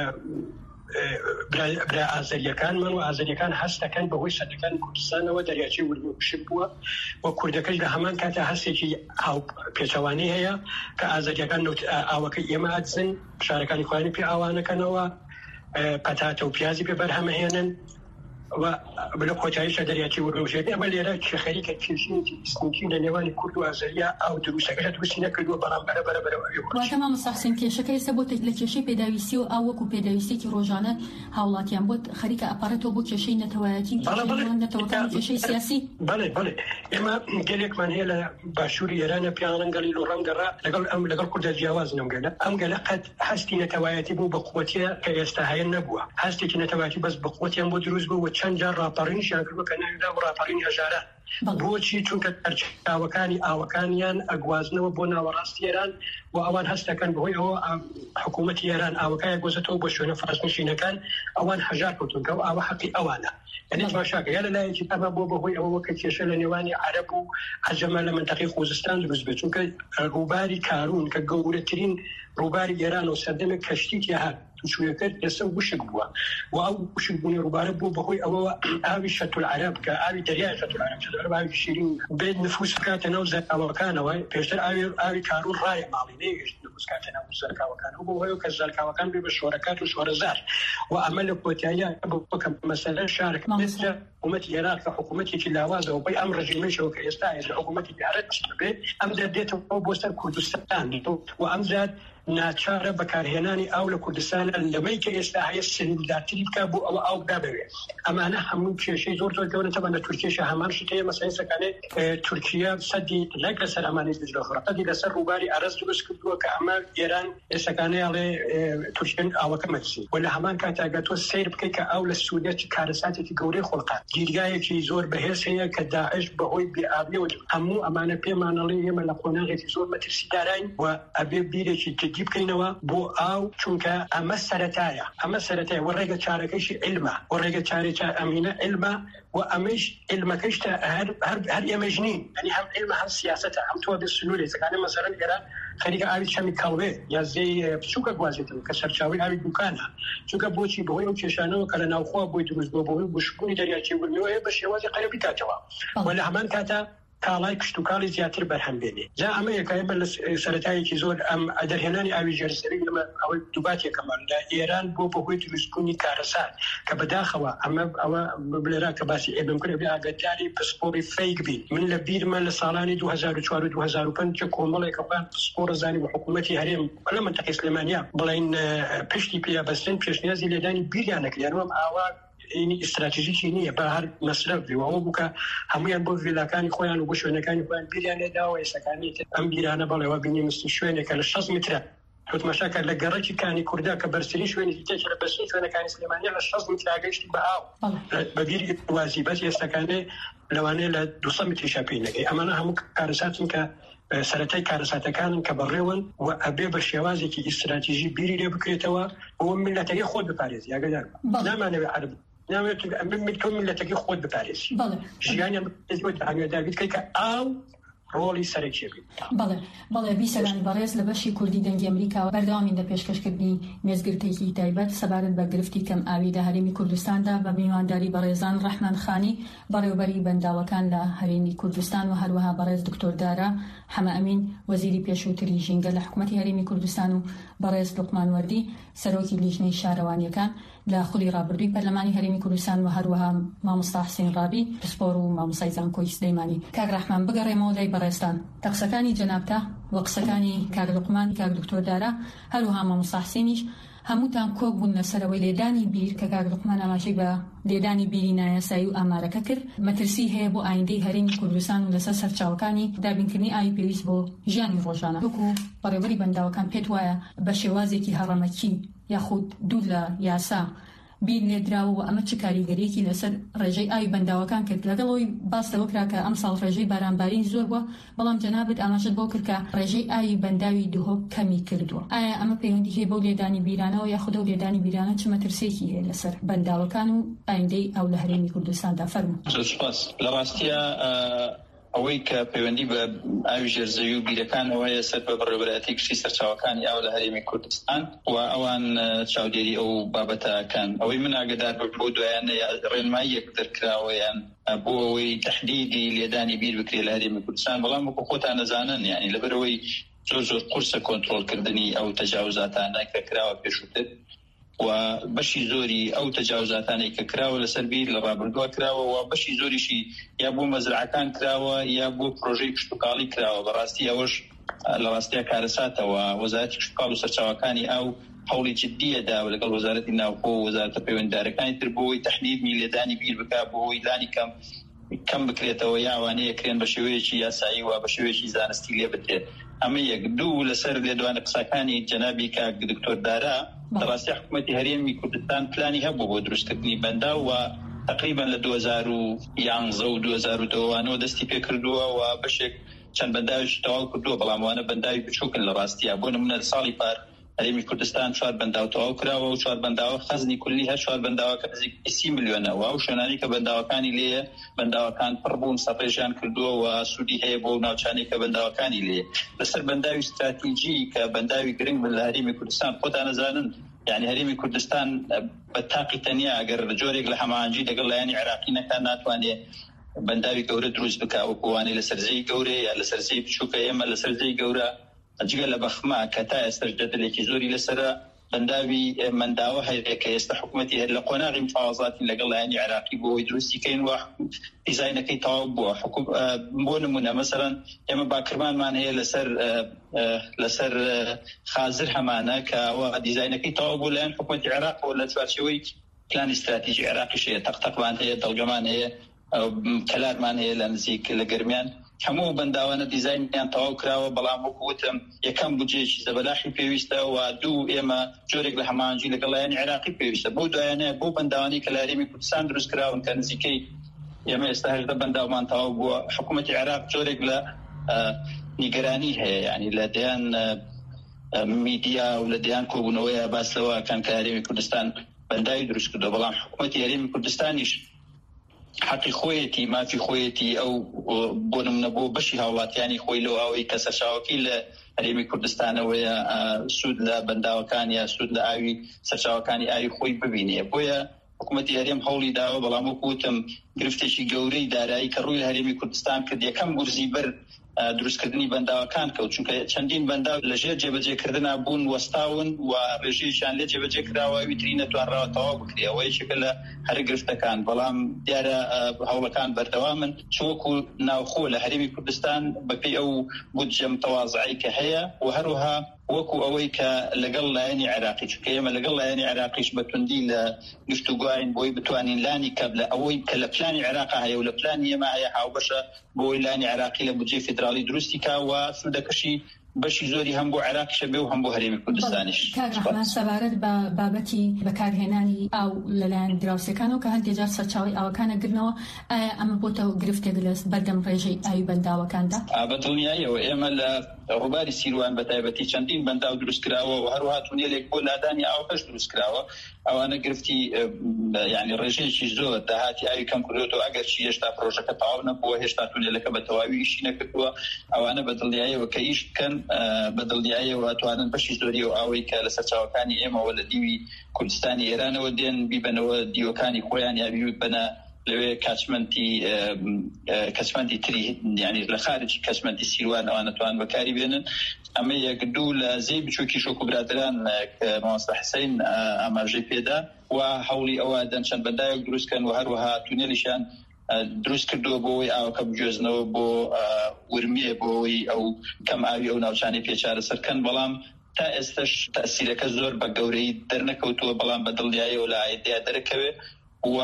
برا ئازەریەکانمان و ئازەریەکان هەست دەکەن بەهۆی سەدەکان کوردستانەوە دەریاچەی ورمێ کوشک بووە و کوردەکەش لە هەمان کاتە هەستێکی پێچەوانەی هەیە کە ئازەریەکان ئاوەکەی ئێمە ئەدزن شارەکانی خۆیانی پێ ئاوانەکەنەوە پەتاتە و پیازی پێ بەرهەمەهێنن و بلە کۆتاییشە دەریاچەی ورمێ ئەمە لێرە خەریکە کێشەیەکی ئیسنیکی لە نێوانی کورد و ئازەریە ئاو دروستەکەش دروستی نەکردووە بەڵام بەرە بەرە بەرەوە واتە مامۆ ساحسین کێشەکە ئێستا بۆ لە کێشەی پێداویستی و ئاو وەکو پێداویستێکی ڕۆژانە هاوڵاتیان بۆ خەریکە ئەپارێتەوە بۆ کێشەی نەتەوایەتی نەتەوەکان کێشەی سیاسی. بەڵێ بەڵێ ئێمە گەلێکمان هەیە لە باشووری ئێرانە پیاڵەن گەلی لۆ ڕەنگەڕا لەگەڵ ئەم لەگەڵ کوردە جیاواز نەمگەلە ئەم گەلە قەت هەستی نەتەوایەتی بوو بە قووەتیە کە ئێستا هەیە نەبووە هەستێکی نەتەوایەتی بەس بە قووەتیان بۆ دروست بوو و چەند جار ڕاپەڕینیشیان کردووە کە ناویدا ڕاپەڕینی هەژاران بۆچی چونکە ئاوەکانی ئاوەکانیان ئەگوازنەوە بۆ ناوەڕاستی ئێران و ئەوان هەستەکەن بەهۆی ئەوە حکوومەتی ئێران ئاوەکەیە گۆزێتەوە بۆ شوێنە فەرەنشینەکان ئەوان هەژار کەوتون کە ئاوە حەقی ئەوانە یعنی باشاکە یا لەلایەکی ئەمە بۆ بەهۆی ئەوە کە کێشە لە نێوانی عەرەب و عەجەمە لە منتەقەی خۆزستان دروست بێت چونکە ڕووباری کارون کە گەورەترین ڕووباری ئێران و سەردەمێک کەشتیی هات توشویەکەت ئێستا وشک بووە و ئەو وشک بوونی ڕووبارە بوو بەهۆی ئەوەوە ئاوی شەت العەرەب کە ئاوی دەریای شەت العەرەب شەت العەرەب ئاوی شیرین بێت نفوس بکاتە ناو زەرکاوەکانەوە پێشتر ئاوی ئاوی کارون ڕایە ماڵی نەیهێشت نفوس کاتە ناو زەرکاوەکان و بۆ کە زەرکاوەکان بێ بە شۆرەکات و شۆرەزار و ئەمە لە کۆتاییە بۆکە مەسەلە شارێک بێتە حکوومەتی عێراق کە حکوومەتێکی لاوازەوە بەی ئەم ڕژیمەیەوە کە ئێستا لە حکوومەتی عێراق بێت ئەم دەردێتەوە بۆ سەر کوردستان و ئەم زاد ناچارە بەکارهێنانی ئاو لە کوردستان لەمەی کە ئێستا هەیە سنوردارتری بکە بۆ ئەوە ئاو دابەوێت ئەمانە هەموو کێشەی زۆر زۆر گەورە تەبەن لە تورکیەشە هەمان شتەیە مەسەلەی سەکانەی تورکیا سەدی لایک لەسەر ئەمانەی دجلە قەدی لەسەر ڕووباری ئەرز دروست کردووە کە ئەمە ئێران ئێستاکانەی ئەڵێ تورکیان ئاوەکە مەچی و لە هەمان کاتاگە تۆ سیر بکەیت کە ئاو لە سوودەتی کارەساتێکی گەورەی خۆڵقات گیرگایەکی زۆر بەهێز هەیە کە داعش بەهۆی بێئابیەوە هەموو ئەمانە پێمانەڵێ ئێمە لە قۆناغێکی زۆر مەترسی دارین و ئەبێ بیرێکی جدی بکەینەوە بۆ ئاو چونکە ئەمە سەرەتایە ئەمە سەرەتایە وە ڕێگە چارەکەیشی علمە وە ڕێگە چارێکی ئەمینە علمە و ئەمەش علمەکەشتە هەر ئێمەش نین ئەنی هەم علمە هەم سیاسەتە هەم تۆ بێ سنوورێ سەکانە مەسەرەن ئێران خەریکە ئاوی چەمی کاڵوێ یا زەی بچووکە گوازێتەوە کە سەرچاوی ئاوی دوکانە چونکە بۆچی بەهۆی ئەو کێشانەوە کە لە ناوخوا بۆی دروست بۆ بەهۆی گوشتبوونی دەریاچەی ورمێ بە شێوازی قەرەبی کاتەوە و لە هەمان کاتە کاڵای کشت و کاڵی زیاتر بەرهەم بێنێ جا ئەمە یەکایمە لە سەرەتایەکی زۆر ئەم دەرهێنانی ئاوی ژەرسەری لەمە ئەوەی دووباتێکەمان لە ئێران بۆ بەهۆی دروستبوونی کارەسات کە بەداخەوە ئەمە ئەوە بلێرا کە باسی ئێبم کرێ بێ ئاگاداری پسپۆری فەیک بین من لە بیرمە لە ساڵانی دوو هەزار و چوار و دوو هەزار و پێنج کۆمەڵێکە خوان پسپۆرە زانی و حکوومەتی هەرێم لە منتەقەی سلێمانیا بڵین پشتی پێیا بەستن پێشنیازی لێدانی بیریان نەکردیانوەم ئاوا اینی استراتیژیکی نییە بە هەر مەسرەف بێەوە بووکە هەمویان بۆ ڤیلاکانی خۆیان و بۆ شوێنەکانی خۆیان بیریان لێداوە ئێستاکانی ئەم بیرانە بەڵێەوە بینی مستی شوێنێکە لە شەش مترە حوتمەشاکە لە گەڕەکی کانی کووردا کە بەرزترین شوێنی تێک لە بەرزترین شوێنەکانی سلێمانیا لە شەش متر ئاگەیشتی بە ئاو بە بیری وازی بەس ئێستاکانێ لەوانەیە لە دووسە متریشا پێی نەگەی ئەمانە هەموو کارەساتن کە سەرەتای کارەساتەکانن کە بەڕێون و ئەبێ بە شێوازێکی ئیستراتیژی بیری لێ بکرێتەوە ئەوە میلەتەکەی خۆت بپارێزی یاگەدار نامانەوێت عەرب نامێت تۆ میلەتەکەی خۆت بپارێزی ژیانیان داوید کە ئاو ڕۆڵی سەرەکی بێت. بەڵێ بەڵێ بیسەلانی بەڕێز لە بەشی کوردی دەنگی ئەمریکا بەردەوامی لە پێشکەشکردنی مێزگرتێکی تایبەت سەبارەت بە گرفتی کەم ئاوی لە هەرێمی کوردستاندا بە میوانداری بەڕێزان ڕەحمان خانی بەڕێوەبەری بەنداوەکان لە هەرێمی کوردستان و هەروەها بەڕێز دکتۆر دارا حەمە ئەمین وەزیری پێشووتری ژینگە لە حکوومەتی هەرێمی کوردستان و بەڕێز لوقمان وەردی سەرۆکی لیژنەی شارەوانیەکان لە خولی ڕابردووی پەرلەمانی هەرێمی کوردستان و هەروەها مامۆستا حسێن ڕابی پسپۆر و مامۆستای زانکۆی سلەیمانی. کاک ڕەحمان بگەڕێمەوە لای بەڕێستان تا قسەکانی جەنابتا و قسەکانی کاک لوقمان کاک دکتۆر دارا هەروەها مامۆستا حسێنیش هەمووتان کۆک بوون لەسەرەوەی لێدانی بیر کە کاک لوقمان ئاماژەی بە لێدانی بیری نایاسایی و ئامارەکە کرد مەترسی هەیە بۆ ئایندەی هەرێمی کوردستان و لەسەر سەرچاوەکانی دابینکردنی ئاوی پێویست بۆ ژیانی ڕۆژانە وەکو بەڕێوەبەری بەنداوەکان پێت وایە بە شێوازێکی هەڕەمەکی یاخود دوو لە یاسا بیر لێدراوە و ئەمە چ کاریگەریەکی لەسەر ڕێژەی ئاوی بەنداوەکان کرد لەگەڵەوەی باس لەوە کرا کە ئەم ساڵ ڕێژەی بارانباری زۆر بووە بەڵام جەنابەت ئاماژەت بۆ کرد کە ڕێژەی ئاوی بەنداوی دوهۆ کەمی کردووە. ئایا ئەمە پەیوەندی هەیە بەو لێدانی بیرانەوە یاخودە و لێدانی بیرانە چ مەترسێکی هەیە لەسەر بەنداوەکان و ئایندەی ئەو لە هەرێمی کوردستاندا؟ فەرموو. لە ڕاستیە ئەوەی کە پەیوەندی بە ئاوی ژێرزەوی و بیرەکانەوەیە سەر بە بەڕێوەبەرەتی گشتی سەرچاوەکانی ئاو لە هەرێمی کوردستان و ئەوان چاودێری ئەو بابەتەکان ئەوەی من ئاگدار بۆ دوایانە ڕێنماییەک دەرکراوەیان بۆ ئەوەی تەحدیدی لێدانی بیر بکرێت لە هەرێمی کوردستان، بەڵام وەکو خۆتان نەزانن یعنی لەبەرەوەی زۆر زۆر قورسە کۆنتڕۆڵکردنی ئەو تەجاوزاتانە کە کراوە پێشووتر و بەشی زۆری ئەو تەجاوزاتانەی کە کراوە لەسەر بیر لە ڕابردووە کراوە و بەشی زۆریشی یا بۆ مەزرعەکان کراوە یا بۆ پرۆژەی کشتوکاڵی کراوە. بەڕاستی ئەوەش لە ڕاستیە کارەساتەوە وەزارەتی کشتوکاڵ و سەرچاوەکانی ئەو هەوڵی جددیەدا و لەگەڵ وەزارەتی ناوخۆ و وەزارەتە پەیوەندیدارەکانی تر بۆی تەحدیدی لێدانی بیر بکات بۆی لانی کەم کەم بکرێتەوە یا ئەوانەیە کرێن بە شێوەیەکی یاسایی و بە شێوەیەکی زانستی لێ بترێت. ئەمە یەک. دوو لەسەر لێدوانە قسەکانی جەنابی کاک دکتۆر دارا بەڕاستی حکوومەتی هەرێمی کوردستان پلانی هەبوو بۆ دروستکردنی بەنداو و تقریبا لە دوو هەزار و یانزە و دوو هەزار و دووەوە دەستی پێکردووە و بەشێک چەند بەنداویش تەواو کردووە، بەڵام وانە بەنداوی بچووکن لە ڕاستیە. بۆ نمونە ساڵی پار هەرێمی کوردستان چوار بەنداو تەواو کراوە و چوار بەنداوە خەزنی کولی هەر چوار بەنداوەکە نزیک سی ملیۆنەوە و شوێنانی کە بەنداوەکانی لێیە بەنداوەکان پڕ بوون سەپێژیان کردووە و سوودی هەیە بۆ ناوچانەی کە بەنداوەکانی لێیە. لەسەر بەنداوی استراتیجی کە بەنداوی گرنگ لە هەرێمی کوردستان خۆتان نەزانن یعنی هەرێمی کوردستان بە تاقی تەنیا ئەگەر جۆرێک لە هەماهەنگی لەگەڵ لایەنی عێراقی نەکان ناتوانێت بەنداوی گەورە دروست بکات وەکوانەی لە سەرزەی گەورە یا لە سەرزەی بچووکە. ئێمە لە سەرزەی گەورە جگە لە بەخما کە تا ئێستا جەدەلێکی زۆری لەسرە بەنداوی منداوە هەیە کە ئێستا حکوومەتی هەر لە قۆناغی مفاوەزاتی لەگەڵ لایەنی عێراقی بۆی دروستیکەین و دیزاینەکەی تەواو بووە. بۆ نمونە مەسەڵەن ئێمە باکرمانمان هەیە لەسەر لەسەر خازر هەمانە کە دیزاینەکەی تەواو بوو لایەن حکوومەتی عێراق و لە چوارچێوەی پلانی استراتیژی عێراقیش هەیە، تەقتەقمان هەیە، دەڵگەمان هەیە، کەلارمان هەیە لە نزیک لە گەرمیان. هەموو بەنداوانە دیزاینیان تەواو کراوە، بەڵام وەکوتم یەکەم بودجێکی زەبەلاحی پێویستە و دوو ئێمە جۆرێک لە هەماهەنگی لەگەڵ لایەنی عێراقی پێویستە. بۆ دوایانە بۆ بەنداوانی کە لە هەرێمی کوردستان دروست کراون کە نزیکەی ئێمە ئێستا هەژدە بەنداومان تەواو بووە، حکوومەتی عێراق جۆرێک لە نیگەرانی هەیە یعنی لە دەیان میدیا و لە دەیان کۆبوونەوەیە باسەوە کەن کە هەرێمی کوردستان بەنداوی دروست کردو، بەڵام حکوومەتی هەرێمی کوردستانیش حقی خۆیەتی مافی خۆیەتی ئەو بۆ نمونە بۆ بەشی هاوڵاتیانی خۆی لەو ئەوەی کە سەرچاوەکەی لە هەرێمی کوردستانەوەیە سوود لە بەنداوەکان یا سوود لە ئاوی سەرچاوەکانی ئاوی خۆی ببینێ. بۆیە حکوومەتی هەرێم هەوڵی داوە، بەڵام وەکوتم گرفتێکی گەورەی دارایی کە ڕووی هەرێمی کوردستان کرد یەکەم گورزی بەر دروستکردنی بەنداوەکان کەوت، چونکە چەندین بەنداو لەژێر جێبەجێکردنا بوون وەستاون و ڕێژەیەکیان لێ جێبەجێ کراوە ویتری نەتوانراوە تەواو بکرێ. ئەوە یەکێکە لە هەر گرفتەکان، بەڵام دیارە هەوڵەکان بەردەوامن چۆکو ناوخۆ لە هەرێمی کوردستان بەپێی ئەو بودجە متەواضعی کە هەیە و هەروەها وەکو ئەوەی کە لەگەڵ لایەنی عێراقی، چونکە ئێمە لەگەڵ لایەنی عێراقیش بەتوندی لە گفتوگوین بۆی بتوانین لانی کە لە ئەوەی کە لە پلانی عێراق هەیە و لە پلانی ئێمە هەیە هاوبەشە بۆی لانی عێراقی لە بودجەی فیدراڵی دروستی کا و سوودەکەشی بەشی زۆری هەم بۆ عێراقیشە بێ و هەم بۆ هەرێمی کوردستانیش. کاکڕەحمان سەبارەت بە بابەتی بەکارهێنانی ئاو لەلایەن دراوسەکانەوە کە هەندێک جار سەرچاوی ئاوەکانە گرنەوە، ئایا ئەمە بۆتەوە گرفتێک لە بەردەم ڕێژەی ئاوی بەنداوەکاندا؟ بەدڵنیاییەوە ئێمە لە ڕووباری سیروان بەتایبەتی چەندین بەنداو دروست کراوە و هەروەها تونێلێک بۆ لادانی ئاوەکەش دروست کراوە. ئەوانە گرفتی یعنی ڕێژەیەکی زۆر داهاتی ئاوی کەم کردوێتەوە، ئەگەر چی هێشتا پرۆژەکە تەواو نەبووە، هێشتا تونێلەکە بە تەواوی ئیشی نەکردووە، ئەوانە بەدڵنیاییەوە کە ئیش بکەن بەدڵنیاییەوە ئەتوانن بەشی زۆری و ئاوەی کە لە سەرچاوەکانی ئێمەوە لە دیوی کوردستانی ئێرانەوە دێن بیبەنەوە دیوەکانی خۆیان یا بیبەنە لەوێ کاچمەندی کەچمەندی تری یعنی لە خارجی کەچمەندی سیروان ئەوان نەتوان بەکاری بێنن. ئەمە یەک. دوو لە زەی بچووکی شۆک و برادران مامۆستا حسەین ئاماژەی پێدا و هەوڵی ئەوە دەن چەند بەندایەک دروستکەن و هەروەها تونێلیشان دروست کردووە بۆەوەی ئاوەکە بگوێزنەوە بۆ ورمیە بۆەوەی ئەو کەم ئاوی ئەو ناوچانی پێچارە سەرکەن، بەڵام تا ئێستش تەسیرەکە زۆر بە گەورەی دەرنەکەوتووە، بەڵام بەدڵنیاییەوە لە ئایدیا دەرەکەوێ و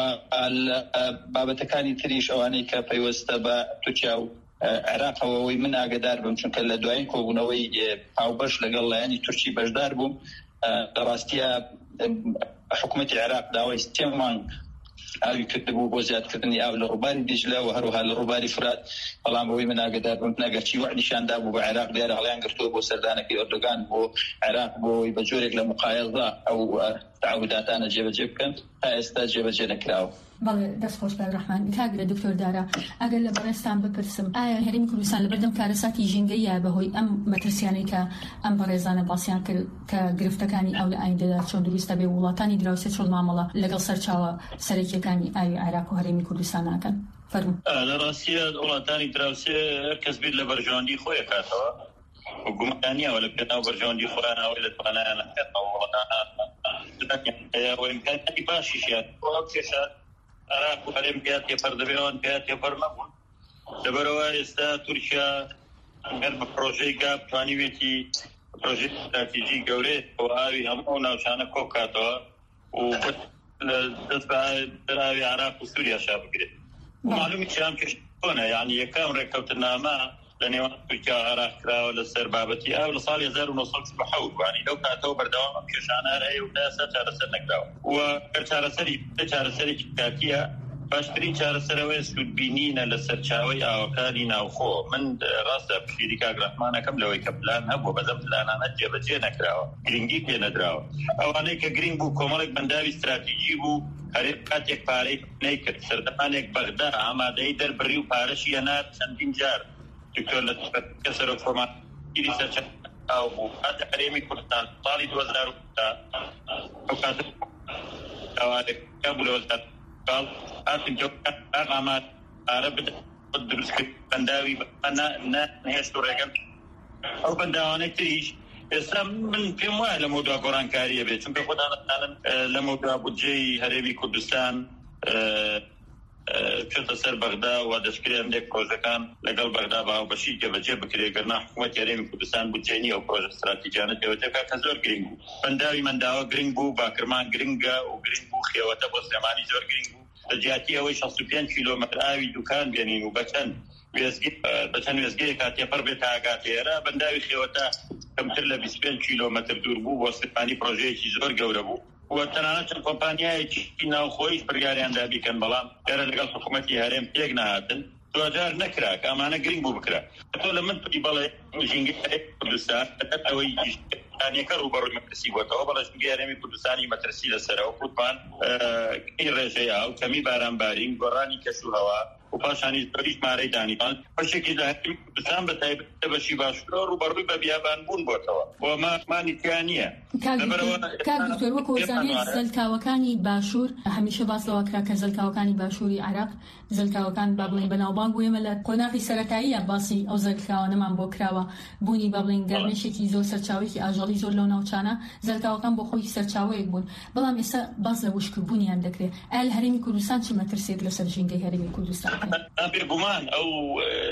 بابەتەکانی تریش ئەوانەی کە پەیوەستە بە تورکیا و عێراقەوەی من ئاگدار بم، چونکە لە دوایین کۆبوونەوەی هاوبەش لەگەڵ لایەنی تورکی بەشدار بووم. لە ڕاستیە حكومة العراق داوي استمرار ئاوی کردبوو بۆ زیادکردنی ئاو لە ڕووباری دیجلە و هەروها لە ڕووباری فرات، بەڵام بەوەی من ئاگادار بووم نەگەرچی وعدیشاندا بوو بە عێراق دیارە هەڵیان گرتووە بۆ سەردانەکەی ئەردۆغان بۆ عێراق بۆی بە جۆرێک لە مقایەضە ئەو تعهوداتانە جێبەجێ بکەن، تا ئێستا جێبەجێ نەکراوە. بەڵێ دەستخۆش بەڕەحمان کاگرە دکتۆر دارا، ئەگەر لە بەڕێستان بپرسم ئایا هەرێمی کوردستان لەبەردەم کارەساتی ژینگەیە بەهۆی ئەم مەترسیانەی کە ئەم بەڕێزانە باسییان کرد کە گرفتەکانی ئەو لە ئایندەدا چۆن دروستە بێ وڵاتانی دراوسێت چۆن مامەڵە لەگەڵ سەرچاوە سەرەکیەکانی ئاوی عێراق و هەرێمی کوردستان ناکەن؟ فەرموو. لە ڕاستیە وڵاتانی دراوسێ هەر کەس بێت لە بەرژەوەندی خۆی کاتەوە گومانیەوە لە پێناو بەرژەوەندی خۆیان ئەوەی لە توانایان وڵاتانی باشیشیان کێشە عراق و هەرێم پێات تێپەر دەبێەوەن پێات تێپەر نەبوون. لەبەرەوە ئێستا تورکیا هەر بە پرۆژەی گاب توانیوێتی پرۆژەی استراتیژی گەورەی بۆ ئاوی هەموو ناوچانە کۆبکاتەوە و دەست بە دەراوی عراق و سووریا شا بگرێت. معلومی چیان کەش کۆنە، یعنی یەکەم ڕێککەوتنامە لە نێوان تورکیا و عراق کراوە لەسەر بابەتی ئاو لە ساڵی هەزار و نۆ سەد و حەوت وانی لەو کاتەوە بەردەوام ئەم کێشانە هەیە و داسا چارەسەر نەکراوە و گەر چارەسەری چارەسەرێکی کاتیە باشترین چارەسەرەوەی سوودبینینە لە سەرچاوی ئاوەکانی ناوخۆ. من ڕاستە پشیری کاگرافمانەکەم لەوەی کە پلان هەبوو بەدەم پلانانە جێبەجێ نەکراوە، گرنگی پێ نەدراوە. ئەوانەی کە گرنگ بوو کۆمەڵێک بەنداوی استراتیژی بوو، هەرێم کاتێک پارەی نەیکرد، سەردەمانێک بەغدا ئامادەی دەربڕی و پارەشی هێنار چەندین جار. دکتۆر لە کەسەر فۆرماتگیری سەرچ ئاو بوو هەتا هەرێمی کوردستان ساڵی دوو هەزار و هەفتا ئەو کاتە ئەوانێکە بوو لە وەزارەتی قال هاتم جوكا أمامات عرب الدروس بنداوي أنا نا نهشتو رجال أو بنداوانة تريش إسلام من في مواه لموضوع قرآن كاريه بيت شنك خد أنا لموضوع بودجي هربي كردستان شو سر بغداد ودشكري عندك بروجكان لقل بغداد باو بشي جبجة بكري قرنا حكومة هربي كردستان بودجيني أو بروجكت استراتيجية جوجة كازور جرينجو بنداوي من داو جرينجو باكرمان جرينجا وجرينجو خيوته بوسلماني زور جرينجو جاتي أوي شخص بيان كيلومتر آوي دكان بينين وبتن ويزجي بتن ويزجي كاتي فربة عقاتي را بنداوي خيوتا كم ترلا بيسبين كيلومتر دور بو وسطاني بروجيتي زور جوربو وتنانات الكومبانيا كينا وخويش برجاري عندها بيكن بلام ترى لقى حكومتي هرم تيجنا هاتن توجار نكرا كمان جرين بو بكرا تقول لما تجي بالله جينجي كردستان أوي يعني كرو برو مترسي وتو بلاش جيرمي كردستاني مترسي لسرا وقطبان كي رجيا أو كمي باران بارين قراني كسو هوا وباشاني بريش ماري دانيان بشكل ده كردستان بتاعي بتبشي باشلور وبرو ببيابان بون بوتوا وما ما نتيانية كان دكتور وكو زاني زلكاوكاني باشور همیشه باز لو كرا كزلكاوكاني باشوري عراق زلكاوكان بابلين بناوبان ويملا قناقي سرتايا باسي او زلكاونا من بوكراوا بوني بابلين گرمشي زور سرچاوي كي اجالي زور لو ناوچانا زلكاوكان بو خوي سرچاوي بون بلام اسا باز لو وشكبوني اندكري ال هرمي كردستان چه مترسيد لسرجينگي هرمي كردستان أبي جمان أو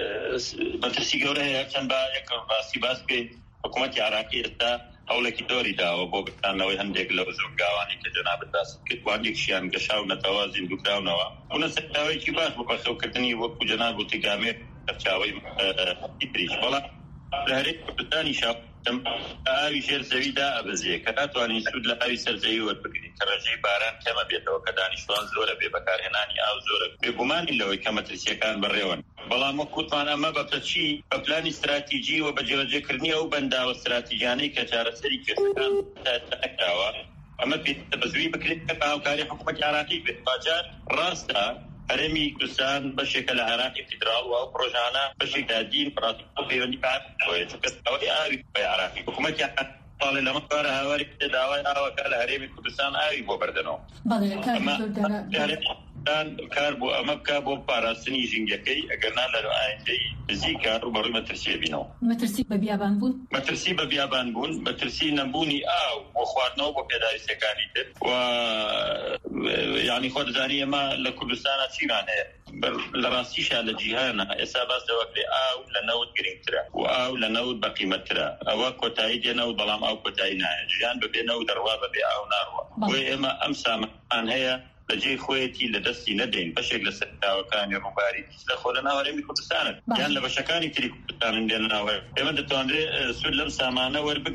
مترسي جورها كان با يكر باسي باس بي حكومة عراقية تا أو لكي دوري دا وبوغتان لو هندق لو زوجاواني كجناب الداس كتوانيك شيان قشاو نتوازن دكراو نوا ونسكتاوي كي باس ببخو كتني وكو جناب وتقامي ترشاوي إدريش بلا لهريك بتاني شاب آوي شير زوي دا أبزيه كتاتواني سود لآوي سر زوي وربكري كرجي باران كما بيتو كداني شوان زورة ببكار هناني آو زورة ببوماني لوي كما ترسيكان بريوان بلا مكوتمان أما ببتشي ببلان استراتيجي وبجوجة كرني أو بندا واستراتيجياني كجارة سري كسكان تأكداوا أما بيتبزوي بكري كتاو كاري حكومة عراقي بتباجار راستا هرمي كردستان بشكل عراقي فدرال و بروجانا بشكل دين براتو بيوني بعد ويتكسوي آوي عراقي حكومة طال لما قال هاوري دعوة آوى قال هرمي كردستان آوي بو بردنو بله كان كان كاربو أمبكا بو باراستني جنجكي أجرنا له عندي زيكا وبرو مترسي بينو مترسي ببيابان بون مترسي ببيابان بون مترسي نبوني آو وخواتنا وبكداري سكانيته و يعني خود زانية ما لكردستان تيرانه لراستيش على جهانا إسابات دوكري آو لنود جرينترا وآو لنود بقيمترا أو كوتايد ينود بلام أو كوتاينا جهان ببينو دروابة بأو ناروا وإما أمسا عن هي لجي خويتي لدستي ندين بشكل ستا وكان روباري لخولنا ورمي كردستان يعني لبشكاني تري كردستان عندنا ور إما دتوانري سلم سامانة وربقرين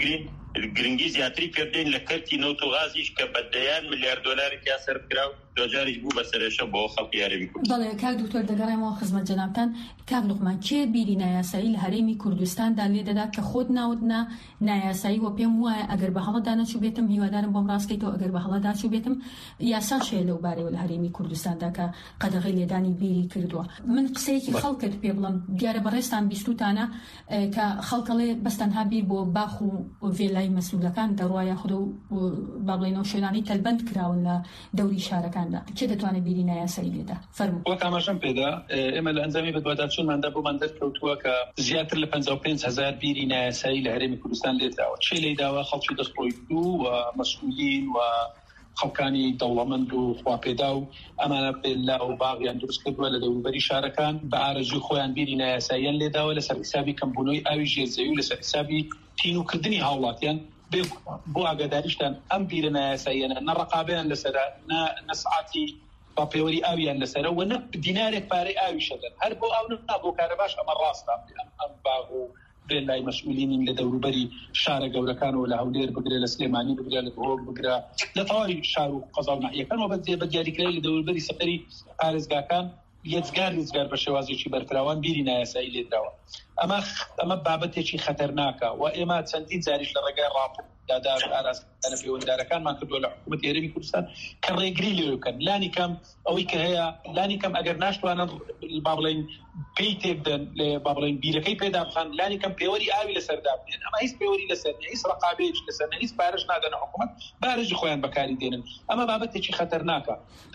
گرنگی زیاتری پێدەین لە کەرتی نەوت و غازیش کە بەدەیان ملیارد دۆلارێکی سەر کرا و دۆجاریش بوو بە سەرێشە بۆ خەڵکی یاریمی کوردستان. بەڵێ کاک دکتۆر دەگەڕێمەوە خزمەت جەنابتان. کاک لوقمان کێ بیری نایاسایی لە هەرێمی کوردستاندا لێ دەدات کە خۆت ناودنا نایاسایی و پێم وایە ئەگەر بە هەڵەدا نەچوو بێتم هیوادارم بۆم ڕاستکەیتەوە ئەگەر بە هەڵەدا چوو بێتم یاسا شەیە لەو بارەوە لە هەرێمی کوردستاندا کە قەدەغەی لێدانی بیری کردووە. من قسەیەکی خەڵکت پێ بڵم دیارە بەڕێستان بیستوتانە کە خەڵکەڵێ بەستەنها بیر بۆ باخ و ڤێلای مەسئولەکان دەڕوایە خودە و با بڵێنەوە شوێنانی تەلبەند کراون لە دەوری شارەکاندا. کێ دەتوانێت بیری نایاسایی لێدا؟ فەرموو. وەک ئاماژەم پێدا ئێمە لە ئەنجامی بەدواداچوونماندا بۆمان دەرکەوتووە کە زیاتر لە پەنجا و پێنج هەزار بیری نایاسایی لە هەرێمی کوردستان لێدراوە. چێ لێداوە خەڵکی دەستڕۆیدوو و مەسئولین و خەڵکانی دەوڵەمەند و خواپێدا و ئەمانە پێلا و باغیان دروست کردووە لە دەوروبەری شارەکان بە ئارەزوی خۆیان بیری نایاساییان لێداوە لەسەر حسابی کەمبوونەوەی ئاوی ژێرزەوی و لەسەر حسابی تینوکردنی هاوڵاتیان بۆ ئاگاداریشتان ئەم بیرە نایاساییانە نەڕقابەیان لەسەرە نەسعاتی با پێوەری ئاویان لەسەرە و نە دینارێک پارەی ئاوی شەدەن هەر بۆ ئاو نەبنا بۆ کارە باش ئەمە ڕاستە ئەم باغ و لای مەسئولینین لە دەوروبەری شارە گەورەکانەوە لە هەولێر بگرێ لە سلێمانی بگرێ لە دۆڵ بگرە لە تەواوی شار و قەزا و ناحیەکانەوە بەجێ بە دیاریکراوی لە دەوروبەری سەفەری پارێزگاکان یەجگار یەجگار بە شێوازێکی بەرفراوان بیری نایاسایی لێدراوە. ئەمە ئەمە بابەتێکی خەتەرناکە و ئێمە چەندین جاریش لە ڕێگای ڕاپۆرت دادار ئاراستە پەیوەنددارەکانمان کردووە لە حکوومەتی هەرێمی کوردستان کە ڕێگری لێ بکەن لانی کەم ئەوەی کە هەیە لانی کەم ئەگەر ناشتوانن با بڵێن پێی تێبدەن لێ با بڵێن بیرەکەی پێدا بخەن لانی کەم پێوەری ئاوی لەسەردا بدەن ئەمە هیچ پێوەری لەسەر نیە هیچ ڕقابەیەک لەسەر نیە هیچ پارەش نادەن حکوومەت بارەژی خۆیان بەکاری دێنن ئەمە بابەتێکی خەتەرناکە.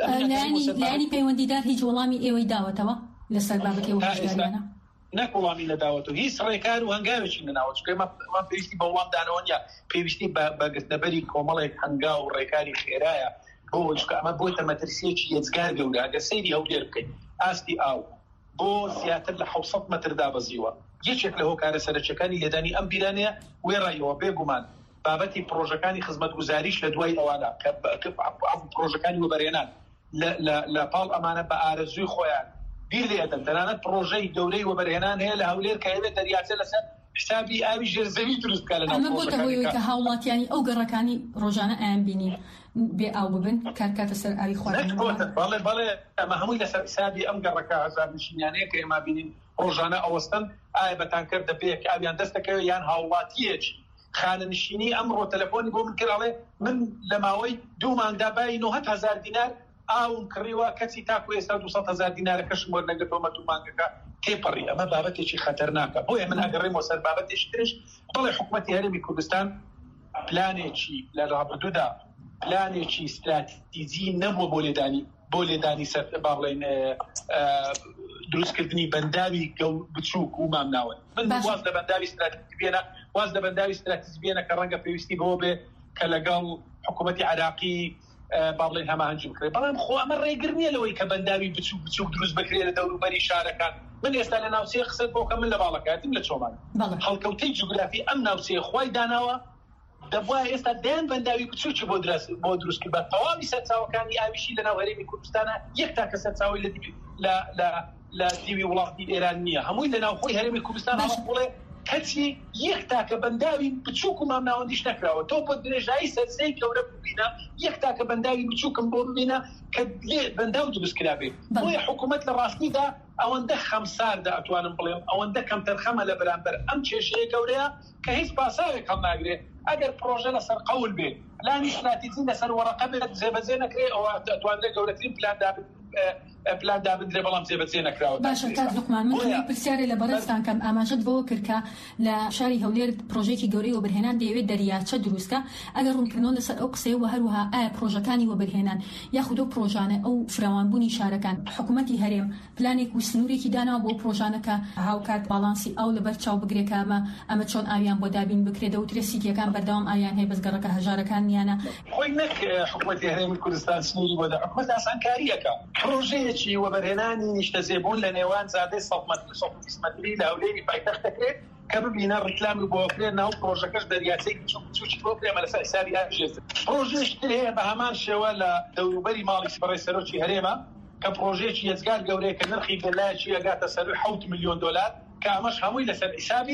لانی پەیوەندیدار هیچ وەڵامی ئێوەی داوەتەوە لەسەر بابەتی هۆشداریانە نەکوڵامی نەداوەتەوە هیچ ڕێکار و هەنگاوێکی نەناوە چکەمە پێویستی بە وڵام دانەوەنیا پێویستی بە گرتنەبەری کۆمەڵێک هەنگا و ڕێکاری خێرایە بۆ ئەمە بۆتە مەترسیەکی یەجگار گەورە ئەگەر سەیری هەولێر بکەین ئاستی ئاو بۆ زیاتر لە حوسەد مەتر دابەزیوە یەکێک لە هۆکارە سەرچەکانی لێدانی ئەم بیرانەیە وێڕایەوە بێگومان بابەتی پرۆژەکانی خزمەتگوزاریش لە دوای ئەوانە کە پرۆژەکانی وەبەرهێنان لە پاڵ ئەمانە بە ئارەزووی خۆیان بیر لێدەن تەنانەت پرۆژەی گەورەی وەبەرهێنان هەیە لە هەولێر کە هەبێت دەریاچە لەسەر حسابی ئاوی ژێرزەوی دروستکە لە ئەمە بۆتە هۆیەوەی کە هاوڵاتیانی ئەو گەڕەکانی ڕۆژانە ئایان بینین بێ ئاو ببن کارکاتە سەر ئاوی خواردن. بەڵێ بەڵێ ئەمە هەمووی لەسەر حسابی ئەم گەڕەکە هەزار نشینیانەیە کە ئێمە بینین ڕۆژانە ئەوەستن ئایا بەتانکەر دەبێت کە ئاویان دەستەکەوێت یان هاوڵاتیەکی خانەنشینی ئەمڕۆ تەلەفۆنی بۆ من کراڵێ من لە ماوەی دوو مانگدا بای نۆ هەزار دینار ئاون کڕیوە کەچی تاکو ئێستا دووسەد هەزار دینارەکەشم وەرنەگرتومە دوو مانگەکە تێپەڕی ئەمە بابەتێکی خەتەرناکە بۆیە من ئەگەڕێمەوە سەر بابەتێکی ترش بڵێ حکوومەتی هەرێمی کوردستان پلانێکی لە ڕابردوودا پلانێکی استراتیجی نەبووە بۆ لێدانی بۆ لێدانی سەر با بڵێن دروستکردنی بەنداوی بچووک و مامناون من واز لە بەنداوی استراتیجی بێنە واز لە بەنداوی استراتیجی بێنە کە ڕەنگە پێویستی بەوە بێ کە لەگەڵ حکوومەتی عراقی با بڵێن هەماهەنگی بکرێت بەڵام خۆ ئەمە ڕێگر نییە لەوەی کە بەنداوی بچووک بچووک دروست بکرێت لە دەوروبەری شارەکان من ئێستا لە ناوچەیە قسەت بۆ کە من لە باڵەکاتیم لە چۆمان هەڵکەوتەی جوگرافی ئەم ناوچەیە خۆی داناوە دەبووە ئێستا دەیان بەنداوی بچووکی بۆ بۆ دروستکرد بە تەواوی سەرچاوەکانی ئاویشی لەناو هەرێمی کوردستانە یەک تاکە سەرچاوی لە دیوی وڵاتی ئێران نییە هەمووی لەناو خۆی هەرێمی کوردستان بڵێ کەچی یەک تاکە بەنداوی بچووک و مامناوەندیش نەکراوە تۆ بۆ درێژایی سەرسەی گەورە ببینە یەک تاکە بەنداوی بچووکم بۆ ببینە کە لێ بەنداو دروستکرابێت بۆیە حکوومەت لە ڕاستیدا ئەوەندە خەمساردا ئەتوانم بڵێم ئەوەندە کەم تەرخەمە لە بەرامبەر ئەم کێشەیە گەورەیە کە هیچ پاساوێک هەڵ ناگرێت ئەگەر پرۆژە لەسەر قەول بێت پلانی استراتیجی لەسەر وەرەقە بێت جێبەجێ نەکرێت ئەوە ئەتوانرێت گەورەترین پلان دابێت پلان دابدرێ بەڵام جێبەجێ نەکراوە. باشە کاک لوقمان من پرسیارێ لە بەڕێستان کەم ئاماژەت بەوە کرد کە لە شاری هەولێر پرۆژێکی گەورەی وەبەرهێنان دەیەوێت دەریاچە دروستکە ئەگەر ڕوونکردنەوە لەسەر ئەو قسەیە و هەروەها ئایا پرۆژەکانی وەبەرهێنان یاخود ئەو پرۆژانە ئەو فراوانبوونی شارەکان حکوومەتی هەرێم پلانێک و سنوورێکی داناوە بۆ پرۆژانەکە هاوکات باڵانسی ئەو لەبەر چاو بگرێت کە ئەمە ئەمە چۆن ئاویان بۆ دابین بکرێت دەوترێت سیتیەکان بەردەوام ئاویان هەیە بەزگەڕەکە هەژارەکان نیانە خۆی نەک حکوومەتی هەرێمی کوردستان سنووری بۆ دا حکوومەت ئاسانکاریەکە پرۆژەیەکی وەبەرهێنانی نیشتەجێبوون لە نێوان زادەی سەد مەتری لە هەولێری پایتەختەکرێت کە ببینە ڕیکلامی بۆ بکرێت ناو پرۆژەکەش دەریاچەی بچووکی بۆ بکرێت لەسەر حسابی ئاژێزر پرۆژەیەشتر هەیە بە هەمان شێوە لە دەوروبەری ماڵی بەڕێ سەرۆکی هەرێمە کە پرۆژەیەکی یەجگار گەورەیە کە نرخی گەلایەکی ئەگاتە سەر حەوت ملیۆن دۆلار کە ئەمەش هەمووی لەسەر حسابی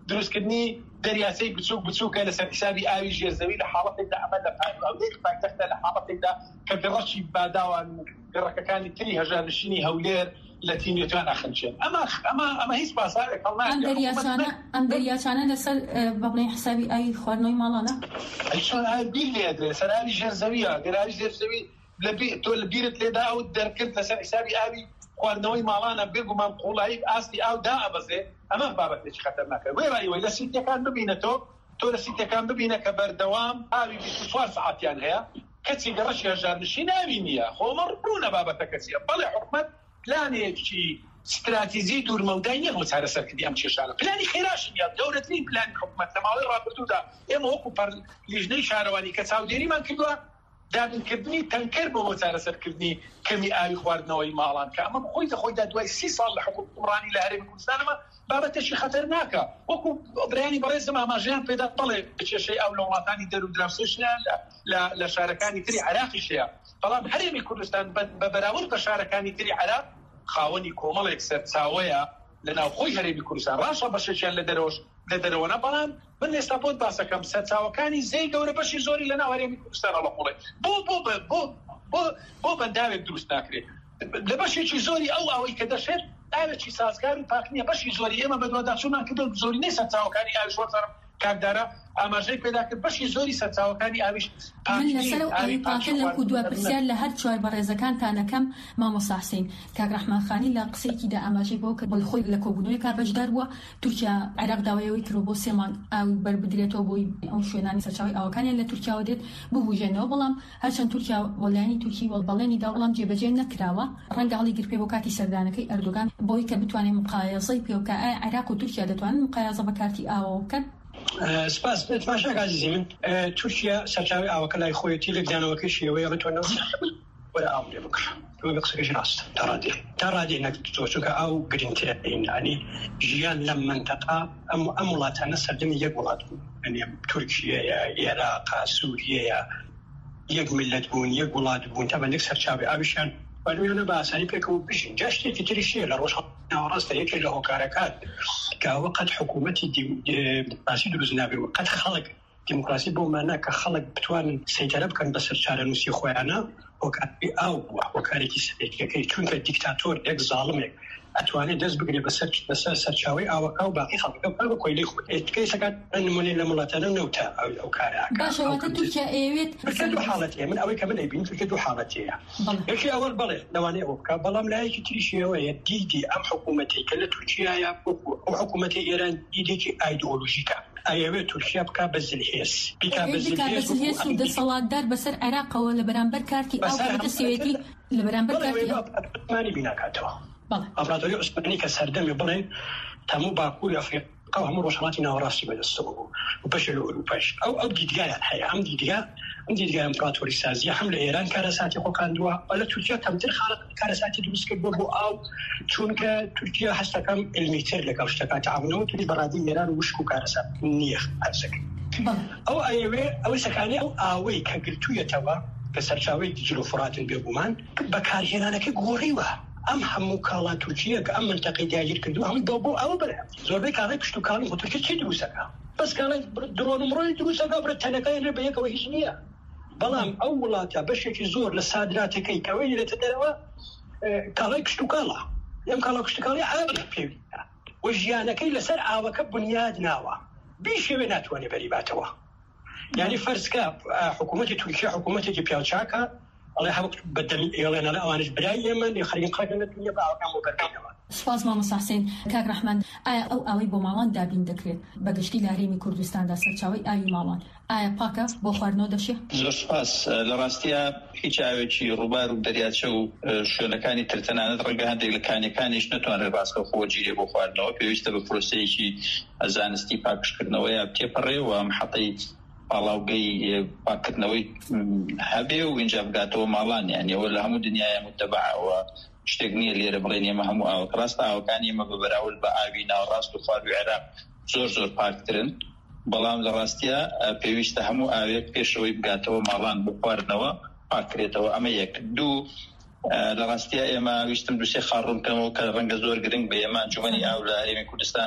دروستکردنی دەریاچەی بچووک بچووکە لەسەر حسابی ئاوی ژێرزەوی لە حاڵەتێکدا ئەمە لە ئەوەی پایتەختە لە حاڵەتێکدا کە گەڕەشی باداوان گەڕەکەەکانی تری هەژارنشینی هەولێر لە تینێتوان ئاخنچێن ئەمە ئەمە ئەمە هیچ باسارێک ئەم دەریاچانە ئەم دەریاچانە لەسەر بەڵێن حسابی ئاوی خواردنەوەی ماڵانە چۆن ئاوی بیر لێدرێ لەسەر ئاوی ژێرزەویە گەراوی ژێرزەوی تۆ لە بیرت لێدا ئەو دەرکرد لەسەر حسابی ئاوی خواردنەوەی ماڵانە بێگومان قوڵایی ئاستی ئاو دائەبەزێ ئەمە بابەتێکی خەتەرناکە وێ ڕایوەی لە سیتەکان ببینێتەوە تۆ لە سیتەکان ببینە کە بەردەوام ئاوی بیست و چوار سەعاتیان هەیە کەچی گەڕەشی هەژارنشین ناوی نییە خۆمە ڕوونە بابەتە کەچیە بەڵێ حکومەت پلانێکی استراتیژی دوورمەودای نییە بۆ چارەسەرکردی ئەم کێشانە پلانی خێراشی نییە گەورەترین پلانی حکومەت لە ماوەی ڕابردوودا ئێمە وەکو لیژنەی شارەوانی کە چاودێریمان کردووە دابینکردنی تەنکەر بۆ بۆ چارەسەرکردنی کەمی ئاوی خواردنەوەی ماڵان کە ئەمە خۆی دەخۆیدا دوای سی ساڵ لە حکومڕانی لە هەرێمی کوردستانەمە بابەتێکی خەتەرناکە وەکو بەیانی بەڕێزم ئاماژەیان پێدا بڵێ کێشەی ئەو لە وڵاتانی دەرو دراوسێشیان لە شارەکانی تری عراقیشەیە بەڵام هەرێمی کوردستان بە بەراورد بە شارەکانی تری عراق خاوەنی کۆمەڵێک سەرچاوەیە لە ناوخۆی هەرێمی کوردستان ڕاشە بەشێکیان لە دەرەوەش لە دەرەوەنە بەڵام من ئێستا بۆت باسەکەم سەرچاوەکانی زەی گەورە بەشی زۆری لە ناو هەرێمی کوردستان هەڵەقوڵێ بۆ بۆ بۆ بۆ بۆ بەنداوێک دروست ناکرێت لە بەشێکی زۆری ئەو ئەوەی کە دەشێت ئاوێکی سازگار و پاک نییە بەشی زۆری ئێمە بە دوواداچوونمان کردو زۆری نەی سەرچاوەکانی ئاویش وەرزارم کاکدارە ئاماژەی پێدا کرد بەشی زۆری سەرچاوەکانی ئاویش من لەسەر ئەوی پاکە لە کودووە پرسیار لە هەر چوار بەڕێزەکانتانەکەم مامۆستا حوسێن کاک ڕەحمانخانی لە قسەیەکیدا ئاماژەی بۆ کە بەخۆی لە کۆبوونەوەی کار بەشدار بووە تورکیا عێراق داوایەوەی کرد بۆ سێ مانگ ئاوی بەربدرێتەوە بۆی ئەو شوێنانی سەرچاوی ئاوەکانیان لە تورکیاوە دێت ببوژێنەوە بەڵام هەرچەند تورکیا وەلایانی تورکی وەڵبەڵێنی دا بەڵام جێبەجێ نەکراوە ڕەنگە هەڵی گرپێ بۆ کاتی سەردانەکەی ئەردۆگان بۆی کە بتوانێت مقایەزەی پێوکە عێراق و تورکیا دەتوانن مقایەزە بە کارتی ئاوە بکەن سپاس باشا عزیزی من تورکیا سەرچاوی ئاوەکە لای خۆیەتی لە گزانەوەکەی شێوەیە ڕێتوانەوە وەرە ئاو لێ بکڕ ئەوە قسەکەش ڕاستە تا ڕادێ تا ڕادێ نەکردووە چونکە ئاو گرنگترە ئینانی ژیان لەم منتەقا ئەم وڵاتانە سەردەمی یەک وڵات بوو یعنی تورکیەیە عێراقا سووریەیە یەک میلەت بوون یەک وڵات بوون تا بەندێک سەرچاوی ئاویشیان وەلوێنە بە ئاسانی پێکەوە بژین جا شتێکی تریشیە لە ڕۆژ ناوەڕاستە یەکێک لە هۆکارەکان کە ئەوە قەت حکوومەتی دیموکراسی دروست نابێت قەت خەڵک دیموکراسی بۆ مانە کە خەڵک بتوانن سەیطرە بکەن بەسەر چارەنووسی خۆیانە هۆکاری ئاو بووە هۆکارێکی سەرەکیەکەی چونکە دیکتاتۆر یەک زاڵمێک ئەتوانێت دەست بگرێ بەسەر بەسەر سەرچاوی ئاوەکە و باقی خەڵکە بە کۆیلەی خۆی تکەی سەکات نمونەی لە وڵاتانە نەوتە ئەو کارە باشەوەتە تورکیا ئەوێت دوو حاڵەتەیە من ئەوەی کە من ئەیبین تورکیا دوو حاڵەتەیە یەکی ئەوەل بڵێ لەوانەیە ئەوە بکات بەڵام لایەکی تریشیەوەیە دیدی ئەم حکوومەتی کە لە تورکیایە ئەو حکوومەتی ئێران دیدێکی ئایدئۆلۆژیکە ئەوێت تورکیا بکات بە زلهێز بیکات بە زلهێز و دەسەڵاتدار بەسەر عێراقەوە لە بەرامبەر کارتی ئاو کە سوێتی لە بەرامبەر کارتی ئەومانی بیناکاتەوە ئەمپراتۆری عوسمانی کە سەردەمی بڵێ تەموو باکووری ئەفریقا و هەموو ڕۆژهەڵاتی ناوەڕاستی بەدەستەوە بوو و بەشێ لە ئەوروپاش ئەو ئەو دیدگایان هەیە ئەم دیدگا ئەم دیدگا ئەمپراتۆری سازیە هەم لە ئێران کارەساتی خۆکاندووە و لە تورکیا کەمتر کارەساتی دروست کرد بۆ بۆ ئاو چونکە تورکیا هەستەکەم علمیتر لەگەڵ شتەکە تەعاونەوە توی بەڕادی ئێران وشک و کارەسات نییە هەرسەکە ئەو ئەوێ ئەوەی سەکانی ئەو ئاوەی کە گرتوویەتەوە کە سەرچاوی دیجل و فراتن بێبوومان بەکارهێنانەکەی گۆڕیوە ئەم هەموو کاڵا تورکیە کە ئەم منتەقەی داگیر کردو هەموو بۆ بۆ ئەوە بڵێ زۆربەی کاڵای کشت و کاڵی خۆ تورکیا چی دروستەکە بەس کاڵای درۆن و مرۆی دروستەکە برە تەنەکەی بە یەکەوە هیچ نییە بەڵام ئەو وڵاتە بەشێکی زۆر لە سادراتەکەی کەوەی لێتە دەرەوە کاڵای کشت و کاڵە ئەم کاڵا کشت و کاڵی ئاوی پێویستە و ژیانەکەی لەسەر ئاوەکە بنیاد ناوە بیشێوێ ناتوانێ بەریباتەوە یعنی فەرزکە حکوومەتی تورکیا حکوومەتێکی پیاوچاکە الله حبك بدل يلا أنا أوانش بداية من خلينا نقرأ الدنيا بقى كم وبركة سپاس مامۆستا حوسێن کاک ڕەحمان ئایا ئەو ئاوەی بۆ ماڵان دابین دەکرێت بەگشتی لە هەرێمی کوردستاندا سەرچاوی ئاوی ماڵان ئایا پاکە بۆ خواردنەوە دەشێت؟ زۆر سپاس لە ڕاستیە هیچ ئاوێکی ڕووبار و دەریاچە و شوێنەکانی ترتەنانەت ڕەنگە هەندێک لە کانیەکانیش نەتوانێت باسکە خۆ جیرێ بۆ خواردنەوە پێویستە بە پرۆسەیەکی زانستی پاکشکردنەوەیە تێپەڕێ و ئەم حەقەی پاڵاوگەی پاکردنەوەی هەبێ و اینجا بگاتەوە ماڵان یانیەوە لە هەموو دنیای متەبعەوە شتێک نییە لێرە بڵێن ئێمە هەموو ئاوە ڕاستە ئاوەکانی ئێمە بە بەراورد بە ئاوی ناوەڕاست و خواردوی عێراق زۆر زۆر پاکترن بەڵام لە ڕاستیە پێویستە هەموو ئاوێک پێشەوەی بگاتەوە ماڵان بۆ خواردنەوە پاکرێتەوە ئەمە یەک دوو لە ڕاستیە ئێمە ویستم دووسێ خاڕوونکەمەوە کە ڕەنگە زۆر گرنگ بە ئێمە ئەنجومەنی ئاو لە هەرێمی کوردستان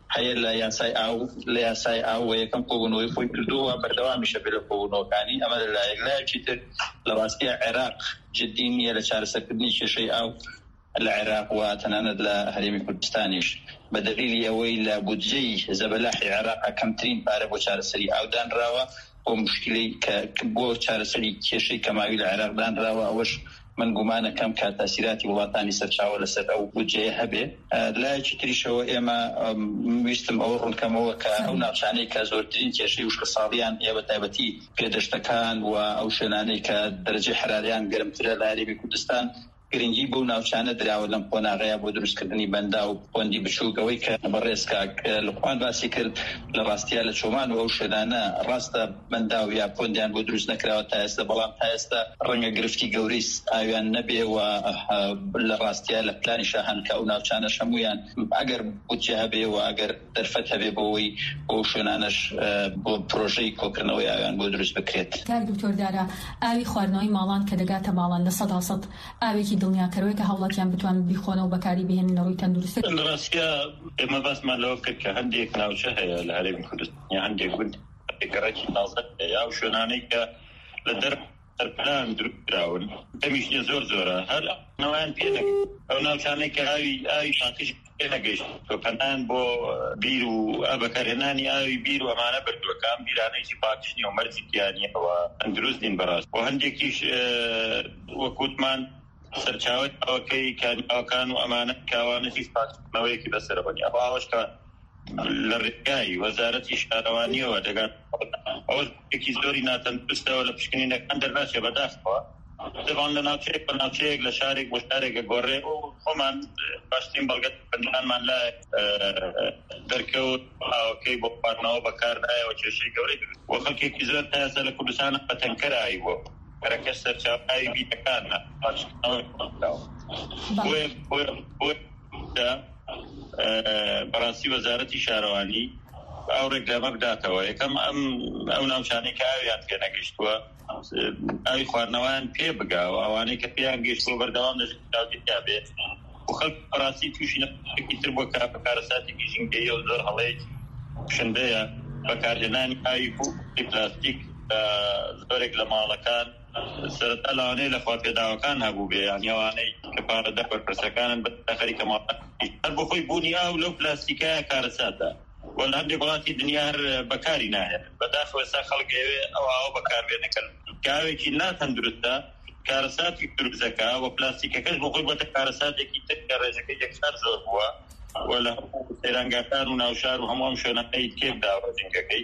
هەیە لە یاسای ئاو لە یاسای ئاو یەکەم کۆبوونەوەی خۆی کردووە بەردەوامیشە بێ لە کۆبوونەوەکانی ئەمە لەلایەک لایەکی تر لە ڕاستیە عێراق جددی نییە لە چارەسەرکردنی کێشەی ئاو لە عێراق و تەنانەت لە هەرێمی کوردستانیش بە دلیلی ئەوەی لە بودجەی زەبەلاحی عێراق کەمترین پارە بۆ چارەسەری ئاو دانراوە بۆ مشکلەی کە بۆ چارەسەری کێشەی کەماوی لە عێراق دانراوە ئەوەش من گومانەکەم کە تاسیراتی وڵاتانی سەرچاوە لەسەر ئەو بودجەیە هەبێ. لایەکی تریشەوە ئێمە ویستم ئەوە ڕوونکەمەوە کە ئەو ناوچانەی کە زۆرترین کێشەی وشکە ساڵیان یا بە تایبەتی پێدەشتەکان و ئەو شوێنانەی کە دەرەجەی حراریان گەرمترە لە هەرێمی کوردستان گرنگی بۆ ناوچانە دراوە لەم قۆناغەیە بۆ دروستکردنی بەندا و پۆندی بچووکەوەی کە بەڕێزکاک لەخوان باسی کرد لە ڕاستیە لە چۆمان و ئەو شوێنانە ڕاستە بەندا و یا پۆندیان بۆ دروست نەکراوە تا ئێستا بەڵام تا ئێستا ڕەنگە گرفتی گەورەی ئاویان نەبێ و لە ڕاستیە لە پلانی شاهان کە ئەو ناوچانە شەمویان ئەگەر بودجە هەبێ و ئەگەر دەرفەت هەبێ بۆەوەی بۆ شوێنانەش بۆ پرۆژەی کۆکردنەوەی ئاویان بۆ دروست بکرێت. کار دکتۆر دارا ئاوی خواردنەوەی ماڵان کە دەگاتە ماڵان لە سەدا سەد ئاوێکی دڵنیاکەرەوەی کە هەوڵاتیان بتوانن بیخۆنەوە بەکاری بهێنن ڕووی تەندروستی. ڕاستیە ئێمە باسمان لەوە کرد کە هەندێک ناوچە هەیە لە هەرێمی کوردستان یا هەندێک گوند گەڕێکی ناوزەت هەیە و شوێنانەی کە لە دەرپلان دروستکراون دەمیشتە زۆر زۆرە هەر نەوەیان پێ نەگەیشت ئەو ناوچانەی کە ئاوی ئاوی پاکش پێ نەگەیشت تۆپەنان بۆ بیر و بەکارهێنانی ئاوی بیر و ئەمانە بردووەکان بیرانەیەکی پاکش نیە و مەرجی تیانیەوە تەندروست نین بەڕاست و هەندێکیش وەکوتمان سەرچاوی ئەوەکەی کاریاوەکان و ئەمانە کاوانەی پاکردنەوەیەکی بەسەرەوەنی ئەوە ئەوەش کە لە ڕێگای وەزارەتی شارەوانیەوە دەگات ئەوەش یەکی زۆری ناتەندروستەوە لە پشکنینەکان دەرناچێ بەداخەوە دەبان لە ناوچەیەک بە ناوچەیەک لە شارێک بۆ شارێکە گۆڕێ و خۆمان باشترین بەڵگەت بەندانمان لە دەرکەوت ئاوەکەی بۆ خواردنەوە بەکاردایەوە کێشەی گەورەی وە خەڵکێکی زۆر تا ئێستا لە کوردستان بە تەنکەرایی بووە کەرەکە سەرچاوی بیتەکانە بەڕاستی وەزارەتی شارەوانی ئەو ڕێکلامە بداتەوە یەکەم ئەم ئەو ناوچانەی کە ئاویان پێ نەگەیشتووە ئاوی خواردنەوەیان پێ بگاوە ئەوانەی کە پێیان گەیشتووە بەردەوام دەژێتیا بێت و خەڵک بەڕاستی تووشی نەکی تر بۆ کارەساتێکی ژینگەیە و زۆر هەڵەیەکی شندەیە بەکارهێنانی ئاوی پلاستیک زۆرێک لە ماڵەکان سەرەتا لەوانەیە لە خواپێداوەکان هەبوو بێ یانیەوانەی کە پارەدە بەرپرسەکانن بەخەریکە ماڵ هەر بۆ خۆی بوونی ئاو لەو پلاستیکایە کارەساتە وەلا هەندێک وڵاتی دنیا هەر بەکاری ناهێن بەداخەوە ئێستا خەڵک ئەوێ ئەو ئاوە بەکاربێنەکەن کاوێکی ناتەندروستە کارەساتی دروستەکە و پلاستیکەکەش بۆ خۆی بۆتە کارەساتێکی تر کە ڕێژەکەی یەکسار زۆر بووە و لە سەیرانگاکان و ناوشار و هەموو ئەم شوێنەکەی تێکداوە جنگەکەی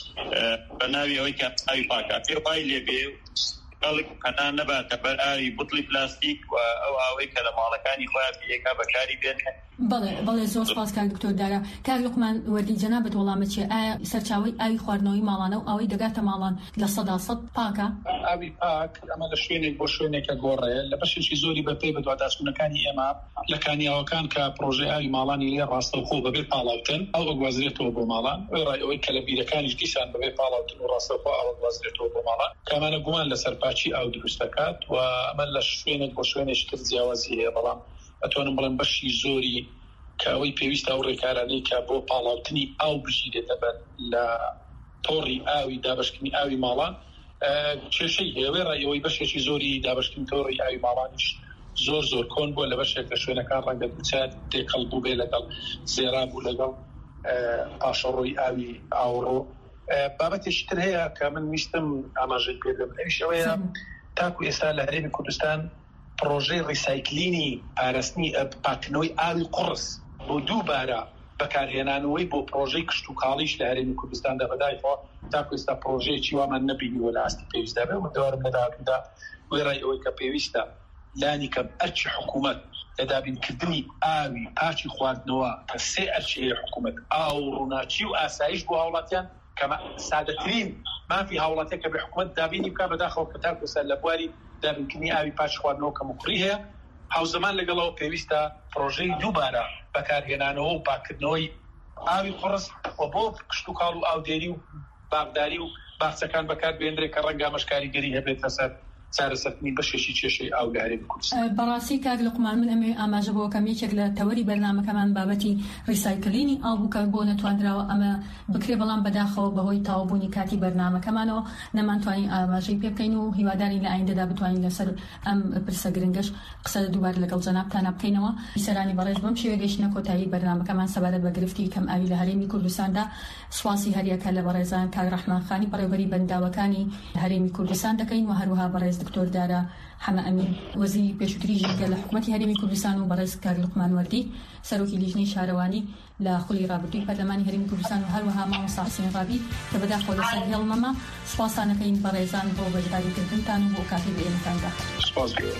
بە ناوی ئەوەی کە ئاوی پاکە پێ وای لێبێ خەڵک قەنا نەباتە بەر ئاوی بوتڵی پلاستیک و ئەو ئاوەی کە لە ماڵەکانی خۆیان پێیەکا بەکاری بێنێ. بەڵێ بەڵێ زۆر سپاس کاک دکتۆر دارا. کاک لوقمان وەردی جەنابەت وەڵامە چیە؟ ئایا سەرچاوەی ئاوی خواردنەوەی ماڵانە و ئەوەی دەگاتە ماڵان لە سەدا سەد پاکە؟ ئاوی پاک ئەمە لە شوێنێک بۆ شوێنێکە گۆڕێ لە بەشێکی زۆری بەپێی بەدوا داچوونەکانی ئێمە لە کانیاوەکان کە پرۆژەی ئاوی ماڵانی لێ ڕاستەوخۆ بەبێ پاڵاوتن ئەو ئەگوازرێتەوە بۆ ماڵان ڕای ئەوەی کە لە بیرەکانیش دیسان بەبێ پاڵاوتن و ڕاستەوخۆ ئەو ئەگوازرێتەوە بۆ ماڵان کامانە گومان لە سەرپاچی ئاو دروست دەکات و ئەمە لە شوێنێک بۆ شوێنێکی تر جیاوازی هەیە بەڵام ئەتوانم بڵێم بەشی زۆری کە ئەوەی پێویستە ئەو ڕێکارانەی کە بۆ پاڵاوتنی ئاو بژیرێتە بەر لە تۆڕی ئاوی دابشکردنی ئاوی ماڵان کێشەی هێوێ ڕایەوەی بەشێکی زۆری دابشکردنی تۆڕی ئاوی ماڵانیش زۆر زۆر کۆن بووە لە بەشێک لە شوێنەکان ڕەنگە دووچات تێکەڵ بوو بێ لەگەڵ زێرا بوو لەگەڵ پاشەڕۆی ئاوی ئاوڕۆ. بابەتێکی تر هەیە کە من ویستم ئاماژەی پێ بدەم ئەویش ئەوەیە تاکو ئێستا لە هەرێمی کوردستان پرۆژەی ڕیسایکلینی ئاراستنی پاکردنەوەی ئاوی قورس بۆ دووبارە بەکارهێنانەوەی بۆ پرۆژەی کشت و کاڵیش لە هەرێمی کوردستاندا بەدایەوە تاکو ئێستا پرۆژەیەکی وامان نەبینیوە لە ئاستی پێویستدا بێ و دەوارم لە داهاتوودا وێ ڕای ئەوەی کە پێویستە لانی کە ئەرچی حکوومەت لە دابینکردنی ئاوی پاکی خواردنەوە کە سێ ئەرچی هەیە حکوومەت ئاو ڕووناچی و ئاسایش بۆ هاوڵاتیان کە سادەترین مافی هاوڵاتیە کە بە حکوومەت دابینی بکە بەداخەوە کە تاکو ئێستا لە بواری دابینکردنی ئاوی پاکی خواردنەوە کە مقڕی هەیە هاوزەمان لەگەڵەوە پێویستە پرۆژەی دووبارە بەکارهێنانەوە و پاکردنەوەی ئاوی قورس و بۆ کشت و کاڵ و ئاودێری و باغداری و باخچەکان بەکار بێنرێت کە ڕەنگە مەشکاریگەری هەبێت لەسەر چارەسەرکردنی بەشێکی کێشەی ئاو لە هەرێمی کوردستان. بەڕاستی کاک لوقمان من ئەمێ ئاماژەبەوە کەم یەکێک لە تەوەری بەرنامەکەمان بابەتی ریسایکلینی ئاو بوو کە بۆ نەتواندراوە ئەمە بکرێ بەڵام بەداخەوە بەهۆی تاوابوونی کاتی بەرنامەکەمانەوە نەمانتوانین ئاماژەی پێ بکەین و هیواداری لە ئایندەدا بتوانین لەسەر ئەم پرسە گرنگش قسە دووبارە لەگەڵ جەنابتانە بکەینەوە. بیسەرانی بەڕێز بەم شێوە گەیشتنە کۆتایی بەرنامەکەمان سەبارەت بە گرفتی کەم ئاوی لە هەرێمی کوردستاندا سواسی هەریەکە لە بەڕێزان کاک ڕەحمان خانی بەڕێوەبەری بەنداوەکانی هەرێمی کوردستان دەکەین و هەروەها بەڕێز دکتۆر دارا حەمە ئەمین وەزیری پێشووتریژی لە حکوومەتی هەرێمی کوردستان و بەڕێز کاک لوقمان وەردی سەرۆکی لیژنەی شارەوانی لە خولی ڕابردووی پەرلەمانی هەرێمی کوردستان و هەروەها مامۆستا حوسێن ڕابی کە بەداخەوە لەسەر هێڵمەمە سوپاسانەکەین بەڕێزان بۆ بەشداریکردنتان و بۆ کاتی بە ئێمەتاندا.